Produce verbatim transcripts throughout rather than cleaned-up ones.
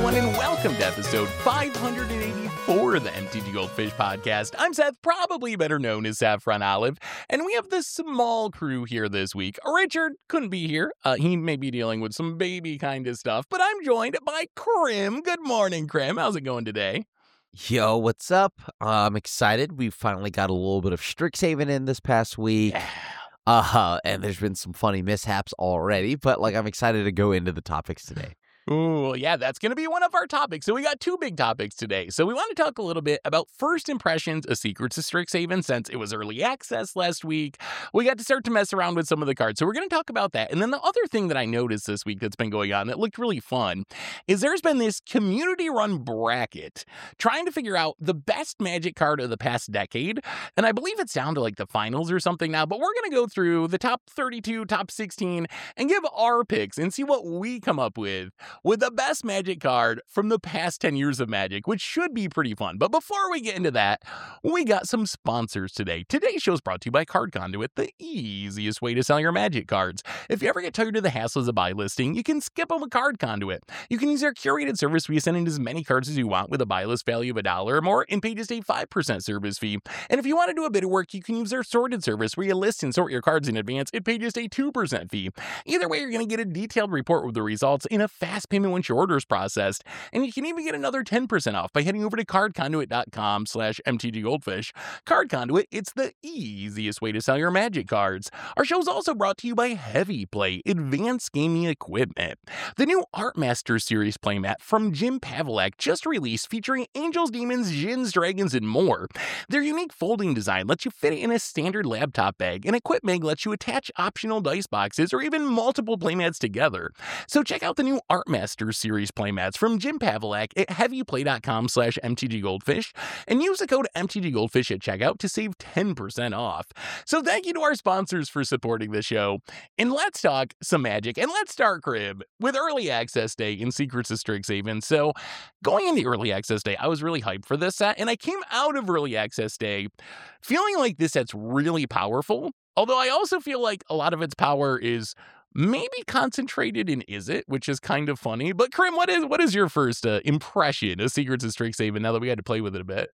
everyone, and welcome to episode five hundred eighty-four of the M T G Goldfish podcast. I'm Seth, probably better known as Saffron Olive, and we have this small crew here this week. Richard couldn't be here. Uh, he may be dealing with some baby kind of stuff, but I'm joined by Krim. Good morning, Krim. How's it going today? Yo, what's up? Uh, I'm excited. We finally got a little bit of Strixhaven in this past week. Yeah. Uh, and there's been some funny mishaps already, but like I'm excited to go into the topics today. Ooh, yeah, that's going to be one of our topics. So we got two big topics today. So we want to talk a little bit about first impressions of Secrets of Strixhaven since it was early access last week. We got to start to mess around with some of the cards. So we're going to talk about that. And then the other thing that I noticed this week that's been going on that looked really fun is there's been this community-run bracket trying to figure out the best Magic card of the past decade. And I believe it's down to like the finals or something now, but we're going to go through the top thirty-two, top sixteen, and give our picks and see what we come up with with the best Magic card from the past ten years of Magic, which should be pretty fun. But before we get into that, we got some sponsors today. Today's show is brought to you by Card Conduit, the easiest way to sell your Magic cards. If you ever get tired of the hassles of buy listing, you can skip them with Card Conduit. You can use their curated service where you send in as many cards as you want with a buy list value of a dollar or more and pay just a five percent service fee. And if you want to do a bit of work, you can use their sorted service where you list and sort your cards in advance and pay just a two percent fee. Either way, you're going to get a detailed report with the results in a fast payment once your order is processed, and you can even get another ten percent off by heading over to cardconduit.com slash mtggoldfish. Card Conduit, it's the easiest way to sell your Magic cards. Our show is also brought to you by Heavy Play, advanced gaming equipment. The new Art Master Series playmat from Jim Pavelak just released, featuring angels, demons, djinns, dragons, and more. Their unique folding design lets you fit it in a standard laptop bag, and Equipmag lets you attach optional dice boxes or even multiple playmats together. So check out the new Art Master Series playmats from Jim Pavelak at heavyplay.com slash mtggoldfish and use the code mtggoldfish at checkout to save ten percent off. So thank you to our sponsors for supporting the show. And let's talk some Magic, and let's start, Crib, with Early Access Day in Secrets of Strixhaven. So going into Early Access Day, I was really hyped for this set, and I came out of Early Access Day feeling like this set's really powerful, although I also feel like a lot of its power is maybe concentrated in Izzet, which is kind of funny. But Krim, what is what is your first uh, impression of Secrets of Strixhaven now that we had to play with it a bit?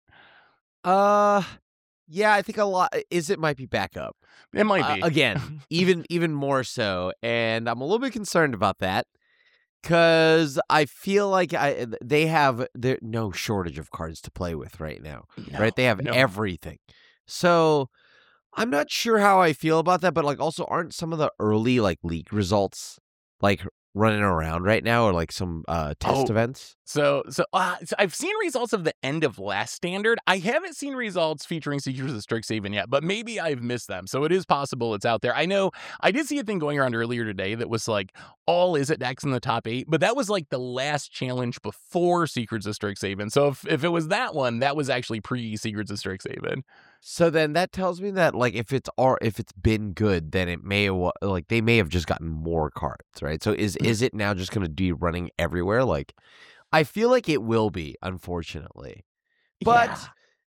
Uh, yeah, I think a lot. Izzet might be back up. It might be. Uh, again, even even more so, and I'm a little bit concerned about that because I feel like I they have there no shortage of cards to play with right now. No, right, they have no. everything. So I'm not sure how I feel about that, but like also aren't some of the early like league results like running around right now or like some uh test Oh. events? So, so, uh, so I've seen results of the end of last standard. I haven't seen results featuring Secrets of Strixhaven yet, but maybe I've missed them. So it is possible it's out there. I know I did see a thing going around earlier today that was like all Izzet decks in the top eight, but that was like the last challenge before Secrets of Strixhaven. So if, if it was that one, that was actually pre-Secrets of Strixhaven. So then that tells me that like if it's or if it's been good, then it may have like they may have just gotten more cards, right? So is is it now just going to be running everywhere? Like I feel like it will be, unfortunately. But Yeah.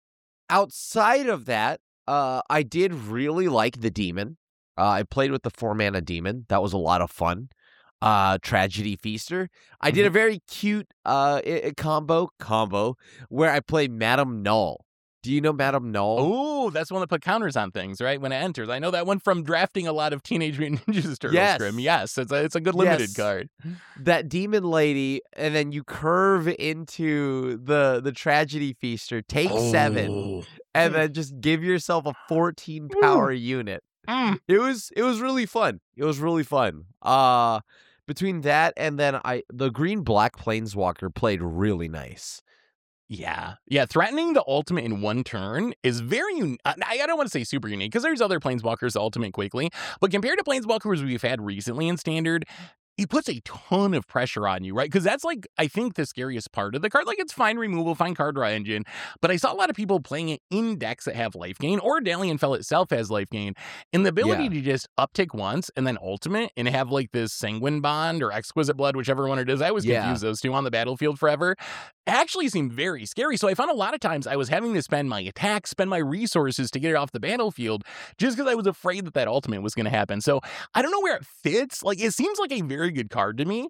outside of that, uh, I did really like the demon. Uh, I played with the four mana demon. That was a lot of fun. Uh, Tragedy Feaster. I did a very cute uh i- i- combo combo where I played Madame Null. Do you know Madame Null? Oh, that's one that put counters on things, right? When it enters. I know that one from drafting a lot of Teenage Mutant Ninja Turtles. Yes. Grim. Yes, it's a, it's a good limited Yes. card. That demon lady, and then you curve into the the Tragedy Feaster, take seven, Oh. and then just give yourself a fourteen power unit. Mm. It was it was really fun. It was really fun. Uh between that and then I the green black planeswalker played really nice. Yeah. Yeah. Threatening the ultimate in one turn is very unique. I I don't want to say super unique because there's other Planeswalkers ultimate quickly, but compared to Planeswalkers we've had recently in Standard, it puts a ton of pressure on you, right? Because that's like, I think, the scariest part of the card. Like, it's fine removal, fine card draw engine, but I saw a lot of people playing it in decks that have life gain, or Dalian Fel itself has life gain, and the ability Yeah. to just uptick once and then ultimate and have like this Sanguine Bond or Exquisite Blood, whichever one it is. I always Yeah. confuse those two on the battlefield forever. Actually seemed very scary. So I found a lot of times I was having to spend my attacks, spend my resources to get it off the battlefield just because I was afraid that that ultimate was going to happen. So I don't know where it fits. Like, it seems like a very good card to me.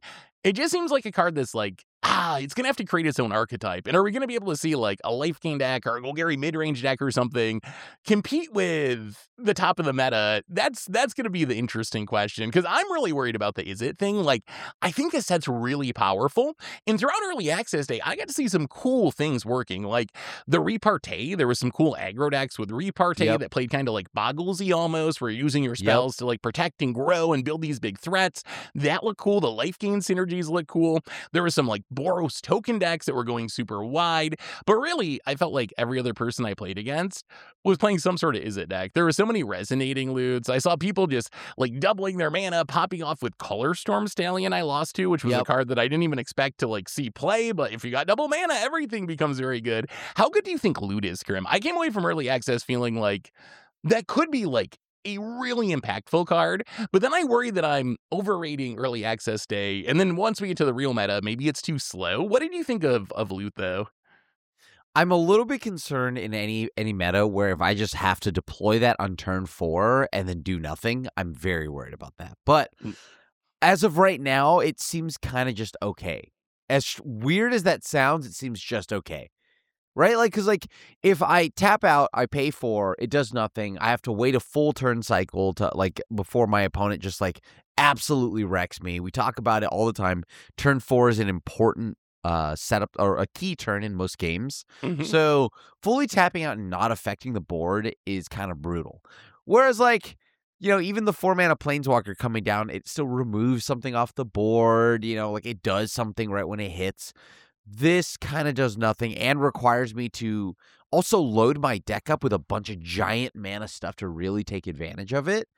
It just seems like a card that's like, ah, it's going to have to create its own archetype. And are we going to be able to see like a life gain deck or a Golgari mid-range deck or something compete with the top of the meta? That's that's going to be the interesting question, because I'm really worried about the is it thing. Like, I think this set's really powerful. And throughout early access day, I got to see some cool things working. Like the Repartee, there was some cool aggro decks with Repartee Yep. that played kind of like Bogglesy almost, where you're using your spells yep. to like protect and grow and build these big threats. That looked cool. The life gain synergies look cool. There was some like Boros token decks that were going super wide, but really I felt like every other person I played against was playing some sort of is it deck. There were so many resonating loots. I saw people just like doubling their mana, popping off with Color Storm Stallion I lost to, which was yep. a card that I didn't even expect to like see play, but if you got double mana, everything becomes very good. How good do you think loot is, Krim? I came away from early access feeling like that could be like a really impactful card, but then I worry that I'm overrating early access day, and then once we get to the real meta, maybe it's too slow. What did you think of of loot, though? I'm a little bit concerned in any any meta where if I just have to deploy that on turn four and then do nothing, I'm very worried about that. But as of right now, it seems kind of just okay. As weird as that sounds, it seems just okay. Right? Like, because, like, if I tap out, I pay for, it does nothing. I have to wait a full turn cycle to, like, before my opponent just, like, absolutely wrecks me. We talk about it all the time. Turn four is an important uh, setup or a key turn in most games. Mm-hmm. So, fully tapping out and not affecting the board is kind of brutal. Whereas, like, you know, even the four mana Planeswalker coming down, it still removes something off the board. You know, like, it does something right when it hits. This kind of does nothing and requires me to also load my deck up with a bunch of giant mana stuff to really take advantage of it.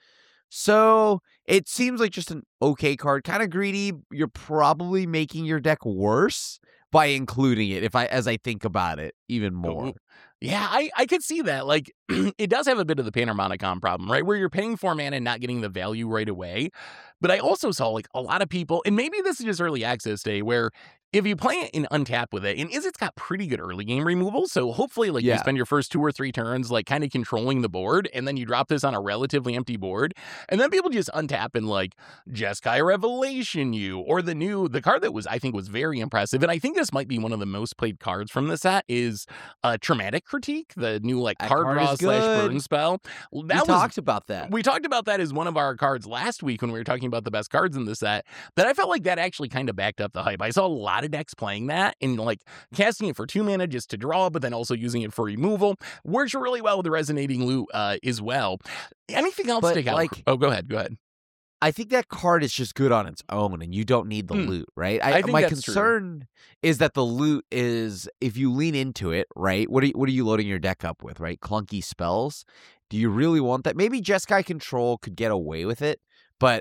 So it seems like just an okay card, kind of greedy. You're probably making your deck worse by including it, if I as I think about it even more. Yeah, I, I could see that. Like, it does have a bit of the Panharmonicon problem, right? Where you're paying four mana and not getting the value right away. But I also saw, like, a lot of people, and maybe this is just early access day, where if you play it and untap with it, and Izzet's got pretty good early game removal, so hopefully, like, yeah. you spend your first two or three turns, like, kind of controlling the board, and then you drop this on a relatively empty board, and then people just untap and, like, Jeskai Revelation you, or the new, the card that was, I think, was very impressive, and I think this might be one of the most played cards from the set, is uh, Traumatic Critique, the new, like, that card, card draw slash burn spell. That we was, talked about that. We talked about that as one of our cards last week when we were talking about the best cards in the set, that I felt like that actually kind of backed up the hype. I saw a lot of decks playing that and like casting it for two mana just to draw, but then also using it for removal. Works really well with the resonating loot uh, as well. Anything else but stick out? Like, oh, go ahead. Go ahead. I think that card is just good on its own, and you don't need the mm. loot, right? I, I think my that's concern true. is that the loot is, if you lean into it, right? What are you, what are you loading your deck up with, right? Clunky spells. Do you really want that? Maybe Jeskai Control could get away with it, but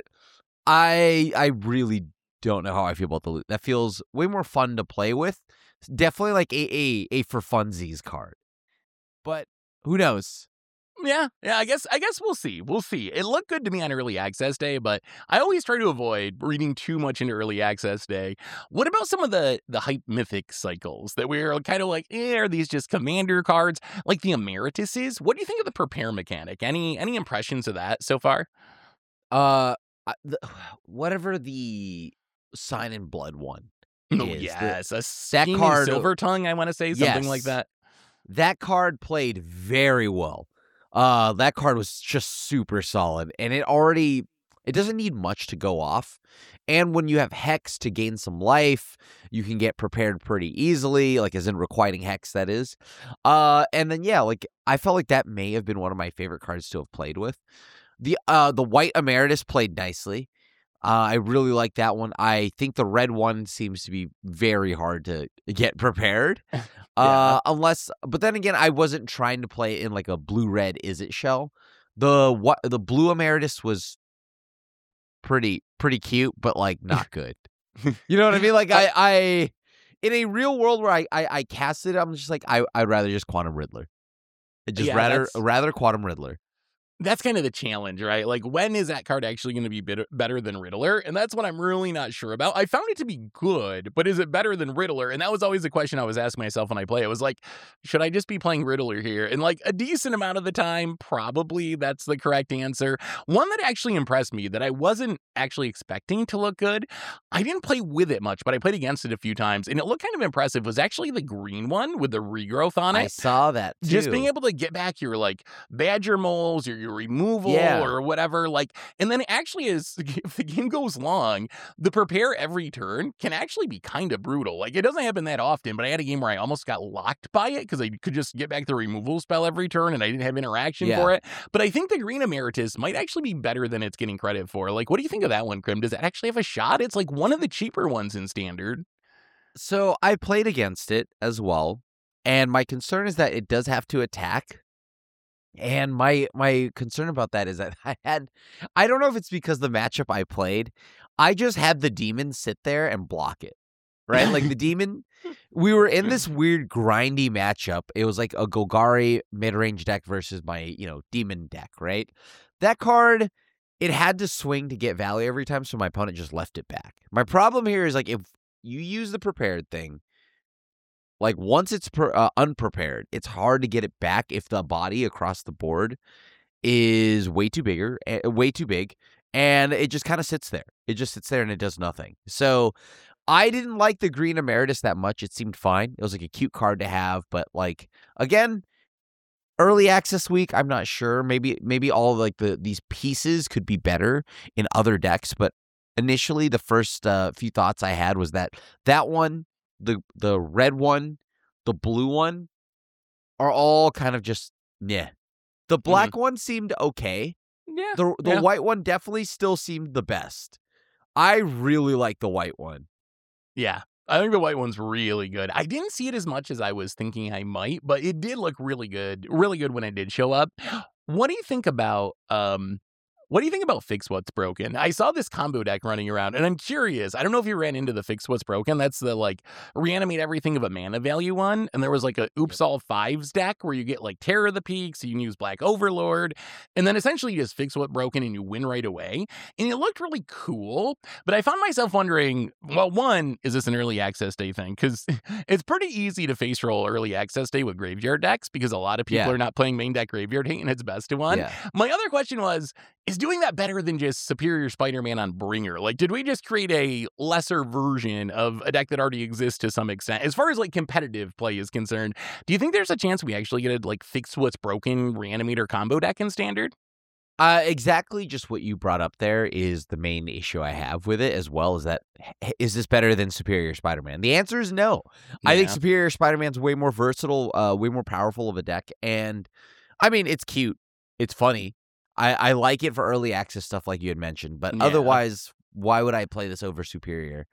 I I really don't know how I feel about the loot. That feels way more fun to play with. Definitely like a a, a for funsies card, but who knows? Yeah, yeah, I guess I guess we'll see. We'll see. It looked good to me on early access day, but I always try to avoid reading too much into early access day. What about some of the the hype mythic cycles that we're kind of like, eh, are these just commander cards? Like the Emerituses? What do you think of the prepare mechanic? Any any impressions of that so far? Uh, the, whatever the Sign in Blood one. Oh, is, yes, the, a that card Silver Tongue, I want to say something yes, like that. That card played very well. Uh, that card was just super solid, and it already, it doesn't need much to go off. And when you have Hex to gain some life, you can get prepared pretty easily, like as in requiting Hex, that is. Uh, and then, yeah, like I felt like that may have been one of my favorite cards to have played with. The uh, the White Emeritus played nicely. Uh, I really like that one. I think the red one seems to be very hard to get prepared. yeah. Uh, unless, but then again, I wasn't trying to play in like a blue-red Izzet shell. The what the blue Emeritus was pretty pretty cute, but like not good. You know what I mean? Like I, I in a real world where I I, I cast it, I'm just like I I'd rather just Quantum Riddler. Just yeah, rather that's... rather Quantum Riddler. That's kind of the challenge, right? Like, when is that card actually going to be bit- better than Riddler? And that's what I'm really not sure about. I found it to be good, but is it better than Riddler? And that was always the question I was asking myself when I play. It was like, should I just be playing Riddler here? And like a decent amount of the time, probably that's the correct answer. One that actually impressed me that I wasn't actually expecting to look good, I didn't play with it much, but I played against it a few times, and it looked kind of impressive, was actually the green one with the regrowth on it. I saw that too. Just being able to get back your like badger moles or your removal Yeah. or whatever, like, and then it actually is, if the game goes long, the prepare every turn can actually be kind of brutal. Like, it doesn't happen that often, but I had a game where I almost got locked by it because I could just get back the removal spell every turn and I didn't have interaction Yeah. for it. But I think the green Emeritus might actually be better than it's getting credit for. Like, what do you think of that one, Krim? Does it actually have a shot? It's like one of the cheaper ones in Standard. So I played against it as well, and my concern is that it does have to attack. And my my concern about that is that I had, I don't know if it's because the matchup I played, I just had the demon sit there and block it, right? Like the demon, we were in this weird grindy matchup. It was like a Golgari mid-range deck versus my, you know, demon deck, right? That card, it had to swing to get value every time, so my opponent just left it back. My problem here is like if you use the prepared thing, like once it's per, uh, unprepared, it's hard to get it back if the body across the board is way too bigger, uh, way too big, and it just kind of sits there. It just sits there and it does nothing. So I didn't like the green Emeritus that much. It seemed fine. It was like a cute card to have, but like again, early access week, I'm not sure. Maybe maybe all like the these pieces could be better in other decks, but initially the first uh, few thoughts I had was that that one, the the red one, the blue one are all kind of just yeah. The black mm-hmm. one seemed okay. Yeah. The the yeah. white one definitely still seemed the best. I really like the white one. Yeah. I think the white one's really good. I didn't see it as much as I was thinking I might, but it did look really good. Really good when it did show up. What do you think about um What do you think about Fix What's Broken? I saw this combo deck running around, and I'm curious. I don't know if you ran into the Fix What's Broken. That's the, like, reanimate everything of a mana value one. And there was, like, a Oops All Fives deck where you get, like, Terror of the Peaks, you can use Black Overlord, and then essentially you just fix What's Broken and you win right away. And it looked really cool, but I found myself wondering, well, one, is this an early access day thing? Because it's pretty easy to face roll early access day with graveyard decks because a lot of people Yeah. are not playing main deck graveyard hate, and it's best to one. Yeah. My other question was, is doing that better than just Superior Spider-Man on Bringer? Like, did we just create a lesser version of a deck that already exists to some extent? As far as, like, competitive play is concerned, do you think there's a chance we actually get a, like, Fix What's Broken Reanimator combo deck in Standard? Uh, exactly just what you brought up there is the main issue I have with it, as well as that, is this better than Superior Spider-Man? The answer is no. Yeah. I think Superior Spider-Man's way more versatile, uh, way more powerful of a deck, and, I mean, it's cute. It's funny. I, I like it for early access stuff like you had mentioned, but Yeah. otherwise, why would I play this over Superior?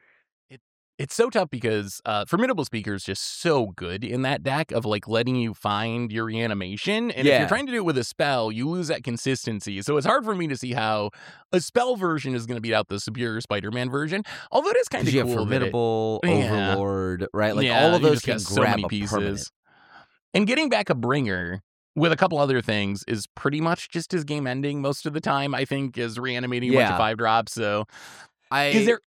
It's so tough because uh, Formidable Speaker is just so good in that deck of, like, letting you find your reanimation. And Yeah. if you're trying to do it with a spell, you lose that consistency. So it's hard for me to see how a spell version is going to beat out the Superior Spider-Man version. Although it is kind of You cool. have Formidable, that it, yeah. Overlord, right? Like, Yeah, all of you those just can got so grab many a pieces. permanent. And getting back a Bringer with a couple other things is pretty much just as game ending most of the time, I think, is reanimating a bunch Yeah. of five drops. So I is there...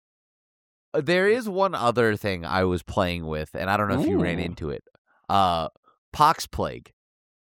There is one other thing I was playing with, and I don't know if you ran Ooh. into it. Uh, Pox Plague.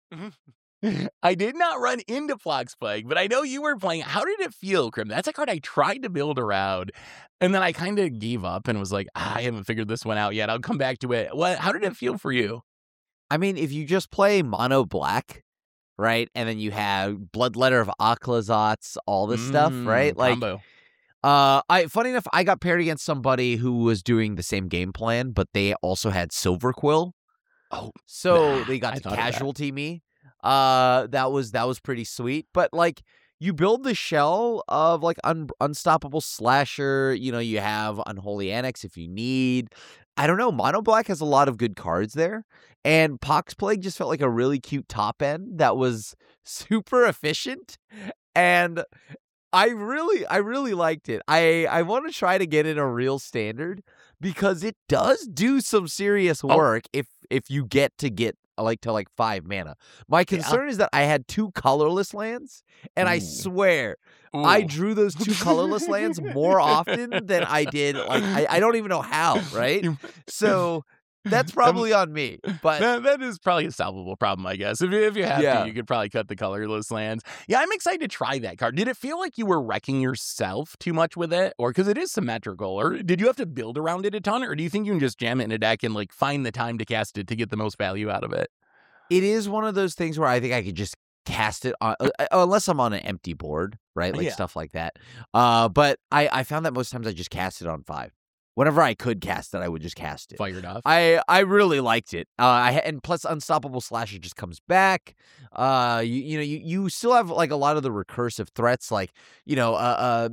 I did not run into Pox Plague, but I know you were playing. How did it feel, Krim? That's a card I tried to build around, and then I kind of gave up and was like, ah, I haven't figured this one out yet. I'll come back to it. What? How did it feel for you? I mean, if you just play mono black, right, and then you have Bloodletter of Aklazotz, all this stuff, Mm, right? Like, combo. uh, I funny enough, I got paired against somebody who was doing the same game plan, but they also had Silver Quill. Oh, So nah, they got I to thought of that. casualty me. Uh, that was that was pretty sweet. But like, you build the shell of like un- Unstoppable Slasher. You know, you have Unholy Annex if you need. I don't know. Mono Black has a lot of good cards there, and Pox Plague just felt like a really cute top end that was super efficient, and I really, I really liked it. I, I want to try to get in a real Standard because it does do some serious work if if you get to get like to like five mana. My concern yeah. is that I had two colorless lands, and Ooh. I swear Ooh. I drew those two colorless lands more often than I did. Like I, I don't even know how, right? So that's probably on me, but that, that is probably a solvable problem, I guess. If you, if you have yeah. to, you could probably cut the colorless lands. Yeah, I'm excited to try that card. Did it feel like you were wrecking yourself too much with it, or because it is symmetrical, or did you have to build around it a ton, or do you think you can just jam it in a deck and like find the time to cast it to get the most value out of it? It is one of those things where I think I could just cast it on, uh, unless I'm on an empty board, right? Like yeah. stuff like that. Uh, but I, I found that most times I just cast it on five. Whenever I could cast it, I would just cast it. Fired off. I, I really liked it. Uh, I and plus Unstoppable Slasher just comes back. Uh, you you know you, you still have like a lot of the recursive threats, like you know uh, uh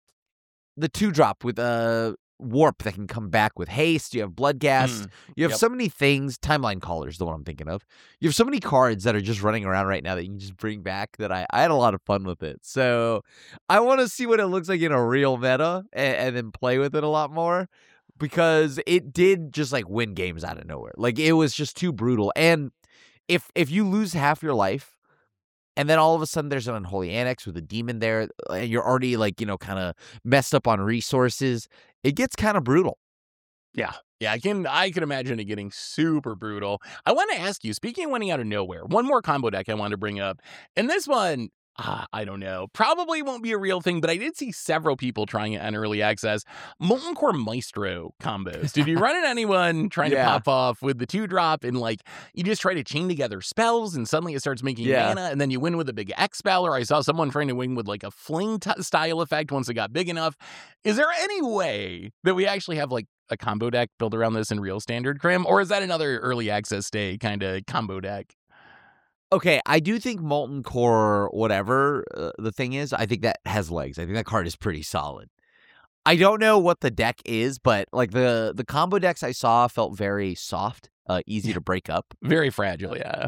the two drop with uh Warp that can come back with haste. You have Bloodghast. Mm, you have yep. so many things. Timeline Caller is the one I'm thinking of. You have so many cards that are just running around right now that you can just bring back that I, I had a lot of fun with it. So I want to see what it looks like in a real meta and, and then play with it a lot more because it did just like win games out of nowhere. Like it was just too brutal. And if if you lose half your life and then all of a sudden there's an Unholy Annex with a demon there and you're already like, you know, kind of messed up on resources, it gets kind of brutal. Yeah. Yeah, I can I can imagine it getting super brutal. I want to ask you, speaking of winning out of nowhere, one more combo deck I want to bring up. And this one, uh, I don't know, probably won't be a real thing, but I did see several people trying it on early access. Molten Core Maestro combos. Did you run into anyone trying yeah. to pop off with the two drop and like you just try to chain together spells and suddenly it starts making yeah. mana and then you win with a big X spell, or I saw someone trying to win with like a fling t- style effect once it got big enough. Is there any way that we actually have like a combo deck built around this in real standard, Krim? Or is that another early access day kind of combo deck? Okay, I do think Molten Core, whatever uh, the thing is, I think that has legs. I think that card is pretty solid. I don't know what the deck is, but like the, the combo decks I saw felt very soft, uh, easy to break up. Very fragile, yeah.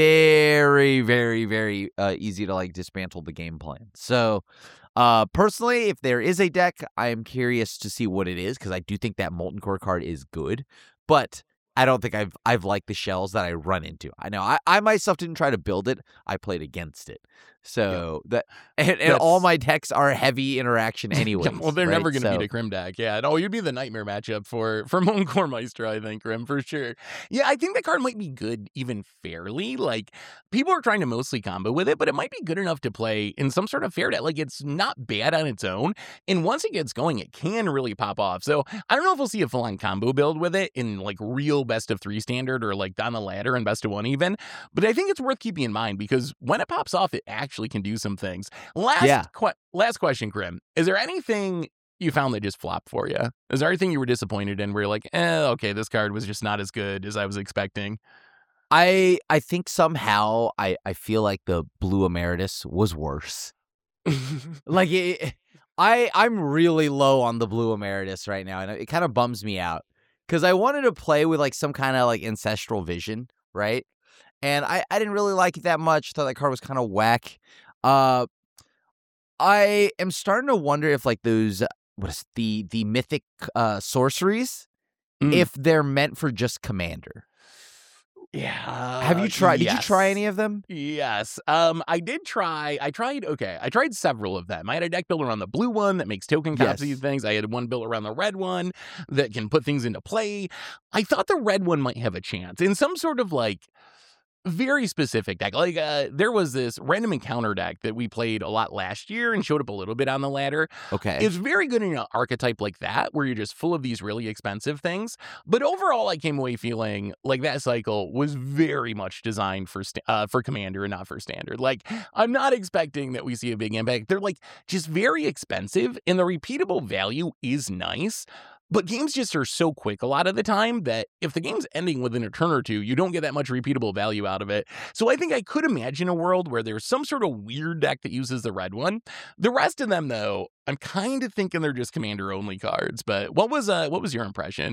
Very, very, very uh, easy to like dismantle the game plan. So uh, personally, if there is a deck, I am curious to see what it is because I do think that Molten Core card is good, but I don't think I've I've liked the shells that I run into. I know I, I myself didn't try to build it. I played against it. So yeah. that and, and all my decks are heavy interaction anyway. Yeah, well, they're right? never going to so. beat a Krim deck. Yeah. No, you'd be the nightmare matchup for for Molten Core Maestro, I think, Krim, for sure. Yeah, I think the card might be good even fairly. Like, people are trying to mostly combo with it, but it might be good enough to play in some sort of fair deck. Like, it's not bad on its own. And once it gets going, it can really pop off. So I don't know if we'll see a full-on combo build with it in, like, real best of three standard or, like, down the ladder and best of one even. But I think it's worth keeping in mind because when it pops off, it actually can do some things. Last, yeah. qu- last question, Krim. Is there anything you found that just flopped for you? Is there anything you were disappointed in where you're like, eh, okay, this card was just not as good as I was expecting? I I think somehow I, I feel like the Blue Emeritus was worse. like, it, I, I'm really low on the Blue Emeritus right now, and it kind of bums me out because I wanted to play with like some kind of like Ancestral Vision, right? And I, I didn't really like it that much. Thought that card was kind of whack. Uh, I am starting to wonder if like those what is the the mythic uh, sorceries, mm. if they're meant for just Commander. Yeah. Have you tried? Yes. Did you try any of them? Yes. Um, I did try. I tried. Okay, I tried several of them. I had a deck built around the blue one that makes token copies yes. of things. I had one built around the red one that can put things into play. I thought the red one might have a chance in some sort of like very specific deck. Like uh, there was this random encounter deck that we played a lot last year and showed up a little bit on the ladder. Okay. It's very good in an archetype like that where you're just full of these really expensive things. But overall, I came away feeling like that cycle was very much designed for st- uh, for Commander and not for Standard. Like, I'm not expecting that we see a big impact. They're like just very expensive and the repeatable value is nice. But games just are so quick a lot of the time that if the game's ending within a turn or two, you don't get that much repeatable value out of it. So I think I could imagine a world where there's some sort of weird deck that uses the red one. The rest of them, though, I'm kind of thinking they're just Commander-only cards. But what was uh, what was your impression?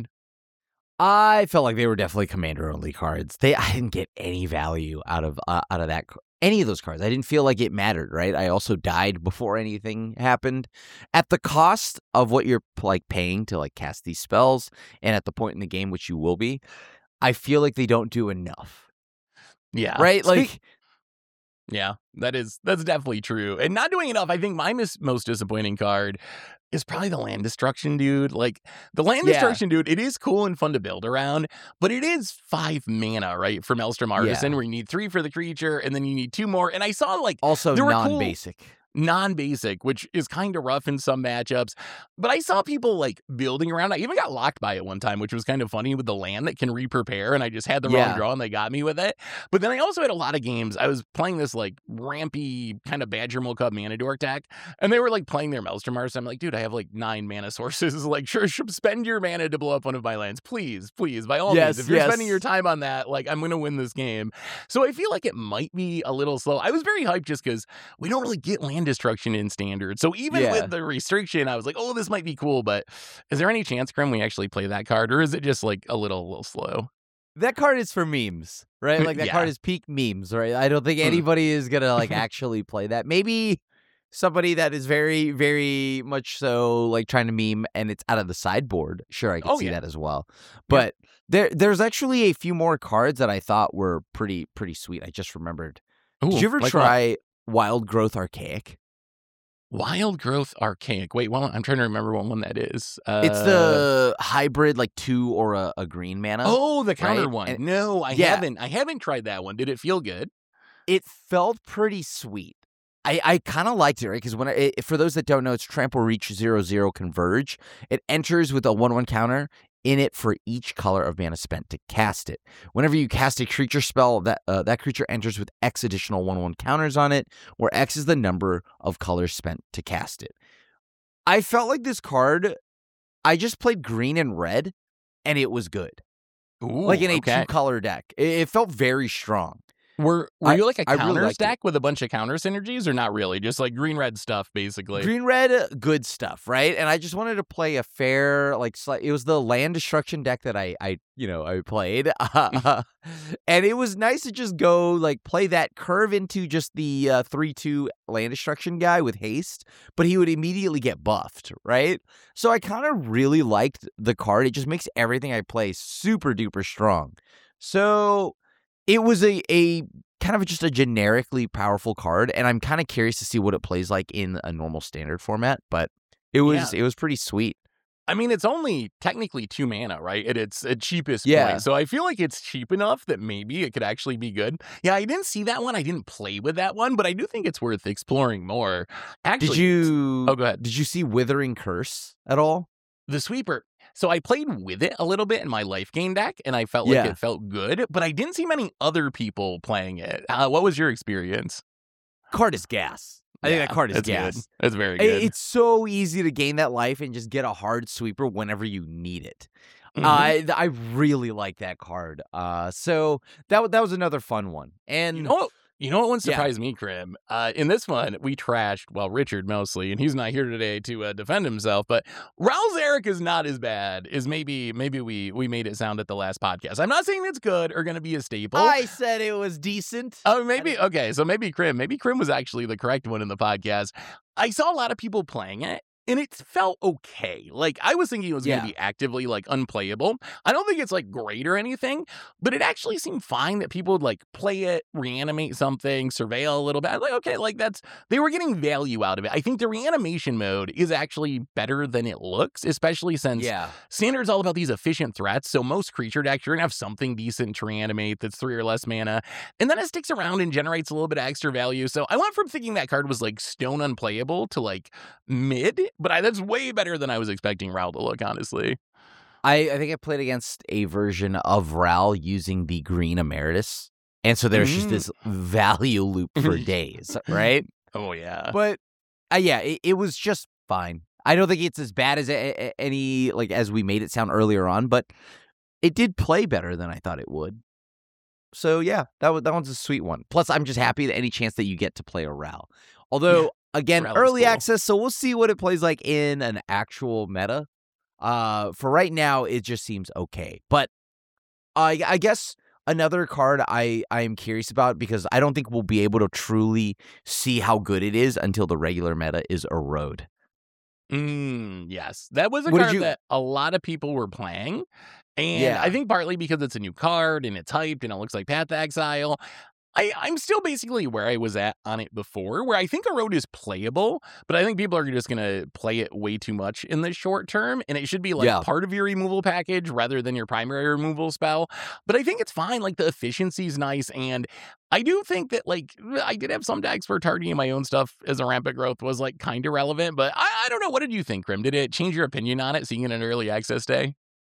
I felt like they were definitely Commander-only cards. They I didn't get any value out of uh, out of that. Any of those cards. I didn't feel like it mattered, right? I also died before anything happened. At the cost of what you're like paying to like cast these spells and at the point in the game which you will be, I feel like they don't do enough. Yeah. right? Speak- Like, yeah, that is that's definitely true. And not doing enough. I think my mis- most disappointing card is probably the land destruction dude. Like the land Yeah. destruction dude, it is cool and fun to build around, but it is five mana, right? For Maelstrom Artisan, Yeah. where you need three for the creature, and then you need two more. And I saw like also there were cool- non-basic. non-basic, which is kind of rough in some matchups. But I saw people like building around. I even got locked by it one time, which was kind of funny with the land that can re-prepare, and I just had the Yeah. wrong draw and they got me with it. But then I also had a lot of games. I was playing this like rampy kind of Badger Milk Cup Mana Dork deck, and they were like playing their Maelstrom Artisan. I'm like, dude, I have like nine mana sources. Like, sure, sure, spend your mana to blow up one of my lands. Please, please, by all Yes, means. If you're yes. spending your time on that, like, I'm going to win this game. So I feel like it might be a little slow. I was very hyped just because we don't really get land destruction in standard. So even Yeah. with the restriction, I was like, oh, this might be cool. But is there any chance, Grim, we actually play that card? Or is it just like a little, a little slow? That card is for memes, right? Like that Yeah. card is peak memes, right? I don't think Mm. anybody is gonna like actually play that. Maybe somebody that is very, very much so like trying to meme and it's out of the sideboard. Sure, I can Oh, see yeah. that as well. But there, there's actually a few more cards that I thought were pretty, pretty sweet. I just remembered. Ooh, Did you ever like what? try Wild Growth Archaic? Wild Growth Archaic? Wait, well, I'm trying to remember what one that is. Uh, It's the hybrid, like two or a, a green mana. Oh, the counter right? one. And- no, I Yeah. haven't. I haven't tried that one. Did it feel good? It felt pretty sweet. I, I kind of liked it, right? Because when I, it, for those that don't know, it's Trample, Reach, Zero Zero, Converge. It enters with a one one counter in it for each color of mana spent to cast it. Whenever you cast a creature spell, that uh, that creature enters with X additional one one counters on it, where X is the number of colors spent to cast it. I felt like this card. I just played green and red, and it was good. Ooh, like in a okay. two-color deck, it, it felt very strong. Were were I- you like a I really counter liked stack with a bunch of counter synergies, or not really? Just like green red stuff, basically. Green red, uh, good stuff, right? And I just wanted to play a fair, like, sli- it was the land destruction deck that I, I, you know, I played, and it was nice to just go like play that curve into just the uh, three two land destruction guy with haste, but he would immediately get buffed, right? So I kind of really liked the card. It just makes everything I play super duper strong. So it was a a kind of just a generically powerful card, and I'm kind of curious to see what it plays like in a normal standard format, but it was it was pretty sweet. I mean, it's only technically two mana, right? At its at cheapest Yeah. point. So I feel like it's cheap enough that maybe it could actually be good. Yeah, I didn't see that one. I didn't play with that one, but I do think it's worth exploring more. Actually, Did you Oh, go ahead. Did you see Withering Curse at all? The sweeper. So I played with it a little bit in my life gain deck, and I felt like Yeah. it felt good, but I didn't see many other people playing it. Uh, what was your experience? Card is gas. I think Yeah, that card is that's gas. Good. That's very I- good. It's so easy to gain that life and just get a hard sweeper whenever you need it. Mhm. I I really like that card. Uh, so that wa- that was another fun one. And You know what? You know what one Yeah. surprised me, Krim? Uh, in this one, we trashed, well, Richard mostly, and he's not here today to uh, defend himself, but Raul Zarek is not as bad as maybe maybe we we made it sound at the last podcast. I'm not saying it's good or going to be a staple. I said it was decent. Oh, maybe, didn't- okay, so maybe Krim, maybe Krim was actually the correct one in the podcast. I saw a lot of people playing it, and it felt okay. Like, I was thinking it was going Yeah. to be actively, like, unplayable. I don't think it's, like, great or anything, but it actually seemed fine that people would, like, play it, reanimate something, surveil a little bit. I was like, okay, like, that's, they were getting value out of it. I think the reanimation mode is actually better than it looks, especially since Yeah. Standard's all about these efficient threats, so most creature decks, you're going to have something decent to reanimate that's three or less mana, and then it sticks around and generates a little bit of extra value. So I went from thinking that card was, like, stone unplayable to, like, mid, but I, that's way better than I was expecting Raul to look, honestly. I, I think I played against a version of Ral using the green Emeritus. And so there's just Mm. this value loop for days, right? Oh, yeah. But uh, yeah, it, it was just fine. I don't think it's as bad as a, a- any, like, as we made it sound earlier on, but it did play better than I thought it would. So yeah, that was, that one's a sweet one. Plus, I'm just happy that any chance that you get to play a Ral. Although, Yeah, again, Ral is early cool. access, so we'll see what it plays like in an actual meta. Uh, for right now, it just seems okay. But I, I guess another card I, I am curious about, because I don't think we'll be able to truly see how good it is until the regular meta is Erode. Mm, yes. That was a What did card you that a lot of people were playing. And I Yeah. think partly because it's a new card and it's hyped and it looks like Path to Exile. I, I'm still basically where I was at on it before, where I think Erode is playable, but I think people are just going to play it way too much in the short term, and it should be like Yeah. part of your removal package rather than your primary removal spell. But I think it's fine. Like, the efficiency's nice, and I do think that, like, I did have some decks where targeting my own stuff as a rampant growth was, like, kind of relevant, but I, I don't know. What did you think, Grim? Did it change your opinion on it, seeing it in early access day?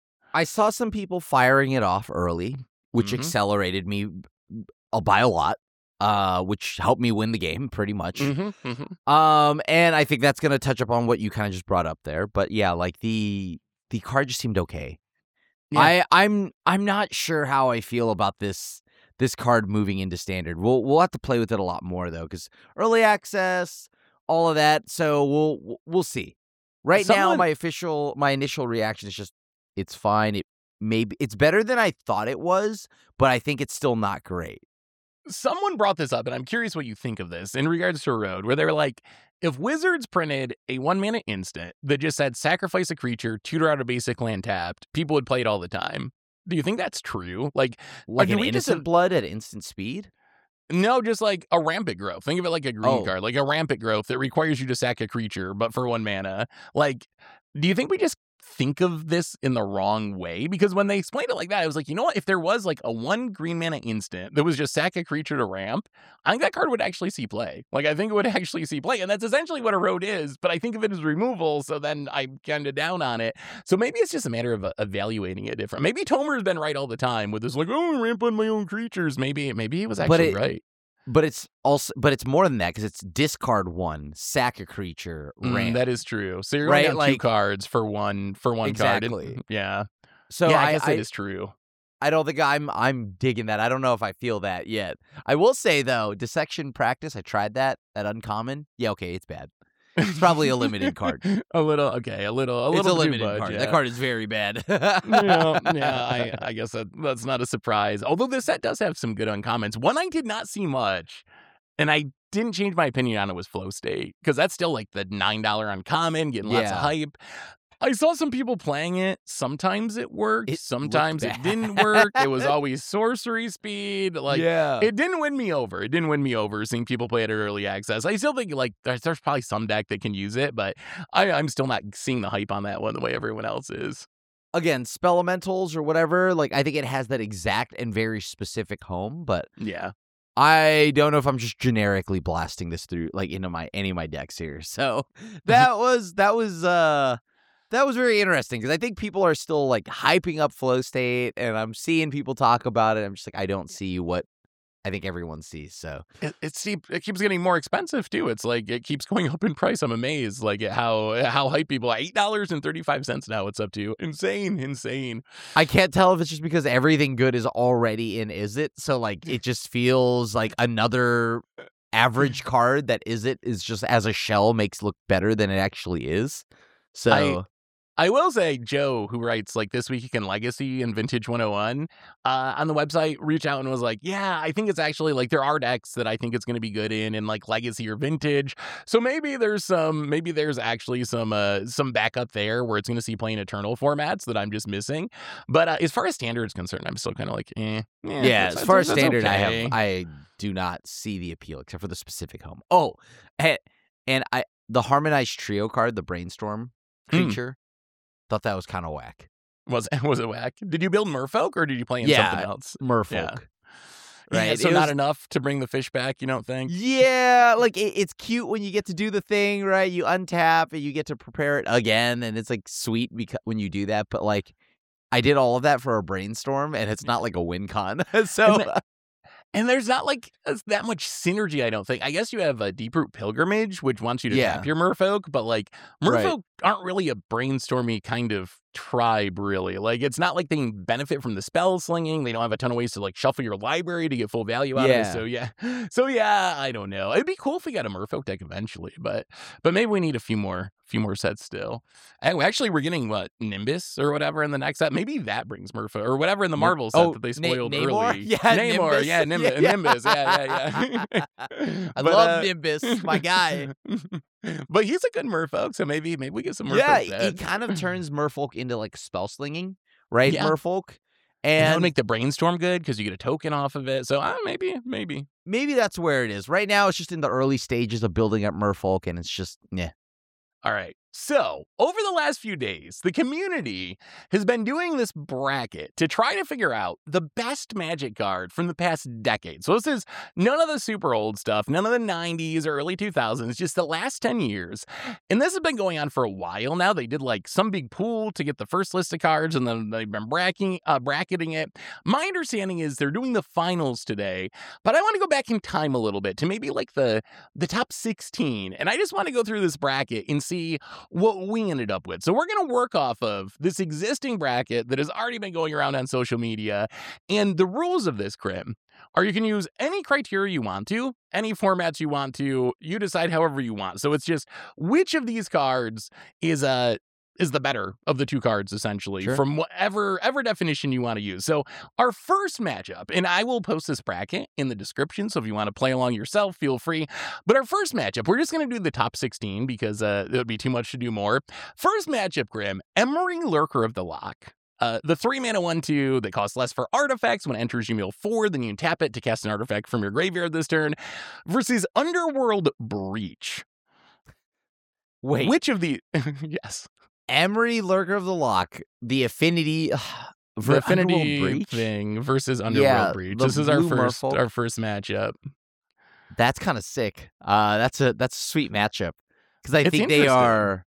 I saw some people firing it off early, which Mhm. accelerated me uh, by a lot, uh, which helped me win the game pretty much. Mm-hmm, mm-hmm. Um, and I think that's going to touch upon what you kind of just brought up there. But yeah, like the the card just seemed okay. Yeah. I I'm I'm not sure how I feel about this this card moving into standard. We'll we'll have to play with it a lot more though, because early access, all of that. So we'll we'll see. Right now, Someone- my official my initial reaction is just it's fine. It maybe it's better than I thought it was, but I think it's still not great. Someone brought this up, and I'm curious what you think of this in regards to Erode, where they were like, if Wizards printed a one-mana instant that just said sacrifice a creature, tutor out a basic land tapped, people would play it all the time. Do you think that's true? Like, Like do an we just innocent have- blood at instant speed? no, just like a rampant growth. Think of it like a green Oh. card, like a rampant growth that requires you to sack a creature, but for one mana. Like, do you think we just think of this in the wrong way? Because when they explained it like that, I was like, you know what? If there was like a one green mana instant that was just sack a creature to ramp, I think that card would actually see play. Like, I think it would actually see play. And that's essentially what Erode is, but I think of it as removal, so then I'm kind of down on it. So maybe it's just a matter of uh, evaluating it different. Maybe Tomer's been right all the time with this, like, oh, ramp on my own creatures. Maybe, maybe he was But actually it- right. But it's also but it's more than that because it's discard one, sack a creature, Mm, ramp. that is true. So you're Right, going down two like- cards for one for one card. Exactly. And, yeah. so yeah, I, I guess I, it is true. I don't think I'm I'm digging that. I don't know if I feel that yet. I will say though, dissection practice. I tried that at uncommon. Yeah, okay, it's bad. It's probably a limited card. a little, okay, a little, a It's little a too limited much, card. yeah. That card is very bad. yeah, yeah, I, I guess that, that's not a surprise. Although this set does have some good uncommons. One I did not see much, and I didn't change my opinion on it, was Flow State, because that's still like the nine dollar uncommon, getting lots of Yeah. hype. I saw some people playing it. Sometimes it worked. It looked Sometimes it bad. didn't work. It was always sorcery speed. Like, yeah. it didn't win me over. It didn't win me over seeing people play it at early access. I still think like there's, there's probably some deck that can use it, but I, I'm still not seeing the hype on that one the way everyone else is. Again, spell elementals or whatever. Like I think it has that exact and very specific home, but Yeah. I don't know if I'm just generically blasting this through like into my any of my decks here. So that was that was uh that was very interesting because I think people are still like hyping up Flow State, and I'm seeing people talk about it. I'm just like, I don't see what I think everyone sees. So It, it, seems, it keeps getting more expensive too. It's like it keeps going up in price. I'm amazed like at how how hype people are. eight dollars and thirty-five cents now it's up to. Insane, insane. I can't tell if it's just because everything good is already in Is It. So like it just feels like another average card that Is It is just as a shell makes look better than it actually is. So I will say, Joe, who writes like This Week in Legacy and Vintage one oh one uh, on the website, reached out and was like, yeah, I think it's actually like there are decks that I think it's going to be good in in like Legacy or Vintage. So maybe there's some, maybe there's actually some uh, some backup there where it's going to see playing Eternal formats that I'm just missing. But uh, as far as Standard is concerned, I'm still kind of like, eh. yeah, that's- as far as that's standard, I okay. have I do not see the appeal except for the specific home. Oh, and, and I the Harmonized Trio card, the Brainstorm Hmm. creature, thought that was kind of whack. Was was it whack? Did you build Merfolk or did you play in Yeah. something else? Merfolk. Yeah. Right. Yeah, so It not was- enough to bring the fish back, you don't think? Yeah, like it, it's cute when you get to do the thing, right? You untap and you get to prepare it again, and it's like sweet because when you do that. But like, I did all of that for a Brainstorm, and it's not like a win con. so And And there's not like as- that much synergy, I don't think. I guess you have a Deeproot Pilgrimage, which wants you to Yeah. tap your Merfolk, but like Right. Merfolk aren't really a brainstormy kind of tribe, really. Like it's not like they can benefit from the spell slinging. They don't have a ton of ways to like shuffle your library to get full value out Yeah. of it. So yeah, so yeah, I don't know. It'd be cool if we got a Merfolk deck eventually, but but maybe we need a few more, few more sets still. And we- actually, we're getting what Nimbus or whatever in the next set. Maybe that brings Merfolk or whatever in the Nim- Marvel set oh, that they Na- spoiled Namor? early. Yeah, Namor. Nimbus. Yeah, Nimbus. Yeah. Nimbus. Yeah, yeah, yeah. I But, love uh, Nimbus, my guy. But he's a good merfolk, so maybe maybe we get some Yeah, merfolk he then. kind of turns merfolk into like spell slinging, right? Yeah. Merfolk. And that would And make the brainstorm good because you get a token off of it. So uh, maybe, maybe. maybe that's where it is. Right now, it's just in the early stages of building up merfolk, and it's just, yeah. All right. So, over the last few days, the community has been doing this bracket to try to figure out the best Magic card from the past decade. So, this is none of the super old stuff, none of the nineties or early two thousands, just the last ten years. And this has been going on for a while now. They did like some big pool to get the first list of cards, and then they've been bracketing, uh, bracketing it. My understanding is they're doing the finals today, but I want to go back in time a little bit to maybe like the, the top sixteen. And I just want to go through this bracket and see what we ended up with. So we're going to work off of this existing bracket that has already been going around on social media. And the rules of this, Krim, are you can use any criteria you want to, any formats you want to, you decide however you want. So it's just which of these cards is uh is the better of the two cards, essentially, Sure. from whatever ever definition you want to use. So our first matchup, and I will post this bracket in the description, so if you want to play along yourself, feel free. But our first matchup, we're just going to do the top sixteen because uh, it would be too much to do more. First matchup, Grim, Emery, Lurker of the Loch. Uh, the three mana one two that costs less for artifacts. When it enters, you mill four, then you tap it to cast an artifact from your graveyard this turn, versus Underworld Breach. Wait. Which of the... yes. Emery, Lurker of the Loch, the affinity... The affinity Breach? thing versus Underworld Yeah, Breach. the This is our blue first merfolk. our first matchup. That's kind of sick. Uh, that's a that's a sweet matchup because I It's think they interesting. are.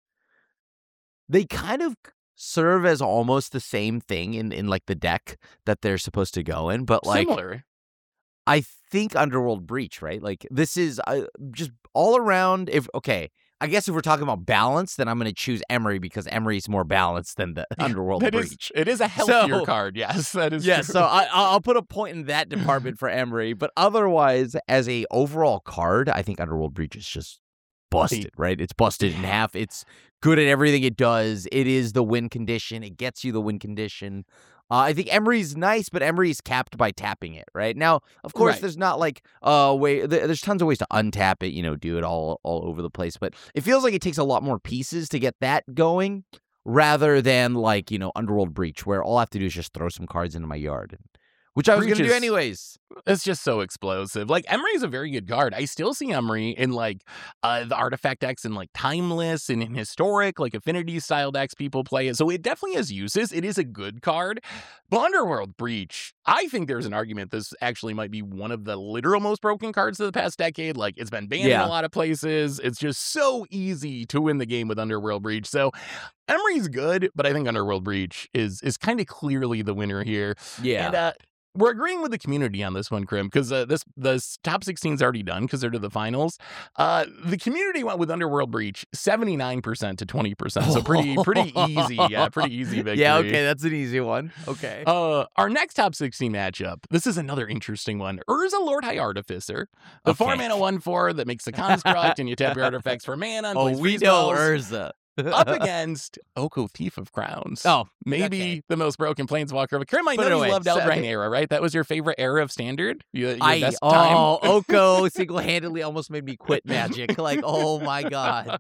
They kind of serve as almost the same thing in, in like the deck that they're supposed to go in, but like Similar. I think Underworld Breach, right? Like this is uh, just all around. If okay, I guess if we're talking about balance, then I'm going to choose Emery because Emery's more balanced than the Underworld That is- Breach. it is a healthier So- card. Yes, that is Yeah, true. so I, I'll put a point in that department for Emery, but otherwise, as a overall card, I think Underworld Breach is just busted, right? It's busted in half. It's good at everything it does. It is the win condition. It gets you the win condition. Uh, I think Emery's nice, but Emery's capped by tapping it, right? Now, of course, Right. there's not like uh way. Th- there's tons of ways to untap it, you know, do it all all over the place. But it feels like it takes a lot more pieces to get that going, rather than like you know Underworld Breach, where all I have to do is just throw some cards into my yard, which I was Breach going to do is- anyways. It's just so explosive. Like, Emery is a very good card. I still see Emery in, like, uh, the artifact decks and, like, Timeless and in historic, like, affinity-style decks people play it. So it definitely has uses. It is a good card. But Underworld Breach, I think there's an argument this actually might be one of the literal most broken cards of the past decade. Like, it's been banned Yeah. in a lot of places. It's just so easy to win the game with Underworld Breach. So Emery's good, but I think Underworld Breach is is kind of clearly the winner here. Yeah. And uh, we're agreeing with the community on this one, Krim, because uh, this the top sixteen is already done because they're to the finals. Uh, the community went with Underworld Breach seventy-nine percent to twenty percent, so pretty pretty easy. Yeah, pretty easy victory. Yeah, okay, that's an easy one. Okay. Uh, our next top sixteen matchup. This is another interesting one. Urza Lord High Artificer, the Okay. four mana one four that makes a construct, and you tap your artifacts for mana. And Oh, plays we free know spells. Urza. Up against Oko Thief of Crowns. Oh, Maybe okay. the most broken planeswalker. But Krim, I Put know it you away. loved So- Eldraine okay. era, right? That was your favorite era of Standard? You, your I best oh time? Oko single-handedly almost made me quit Magic. Like, oh my god.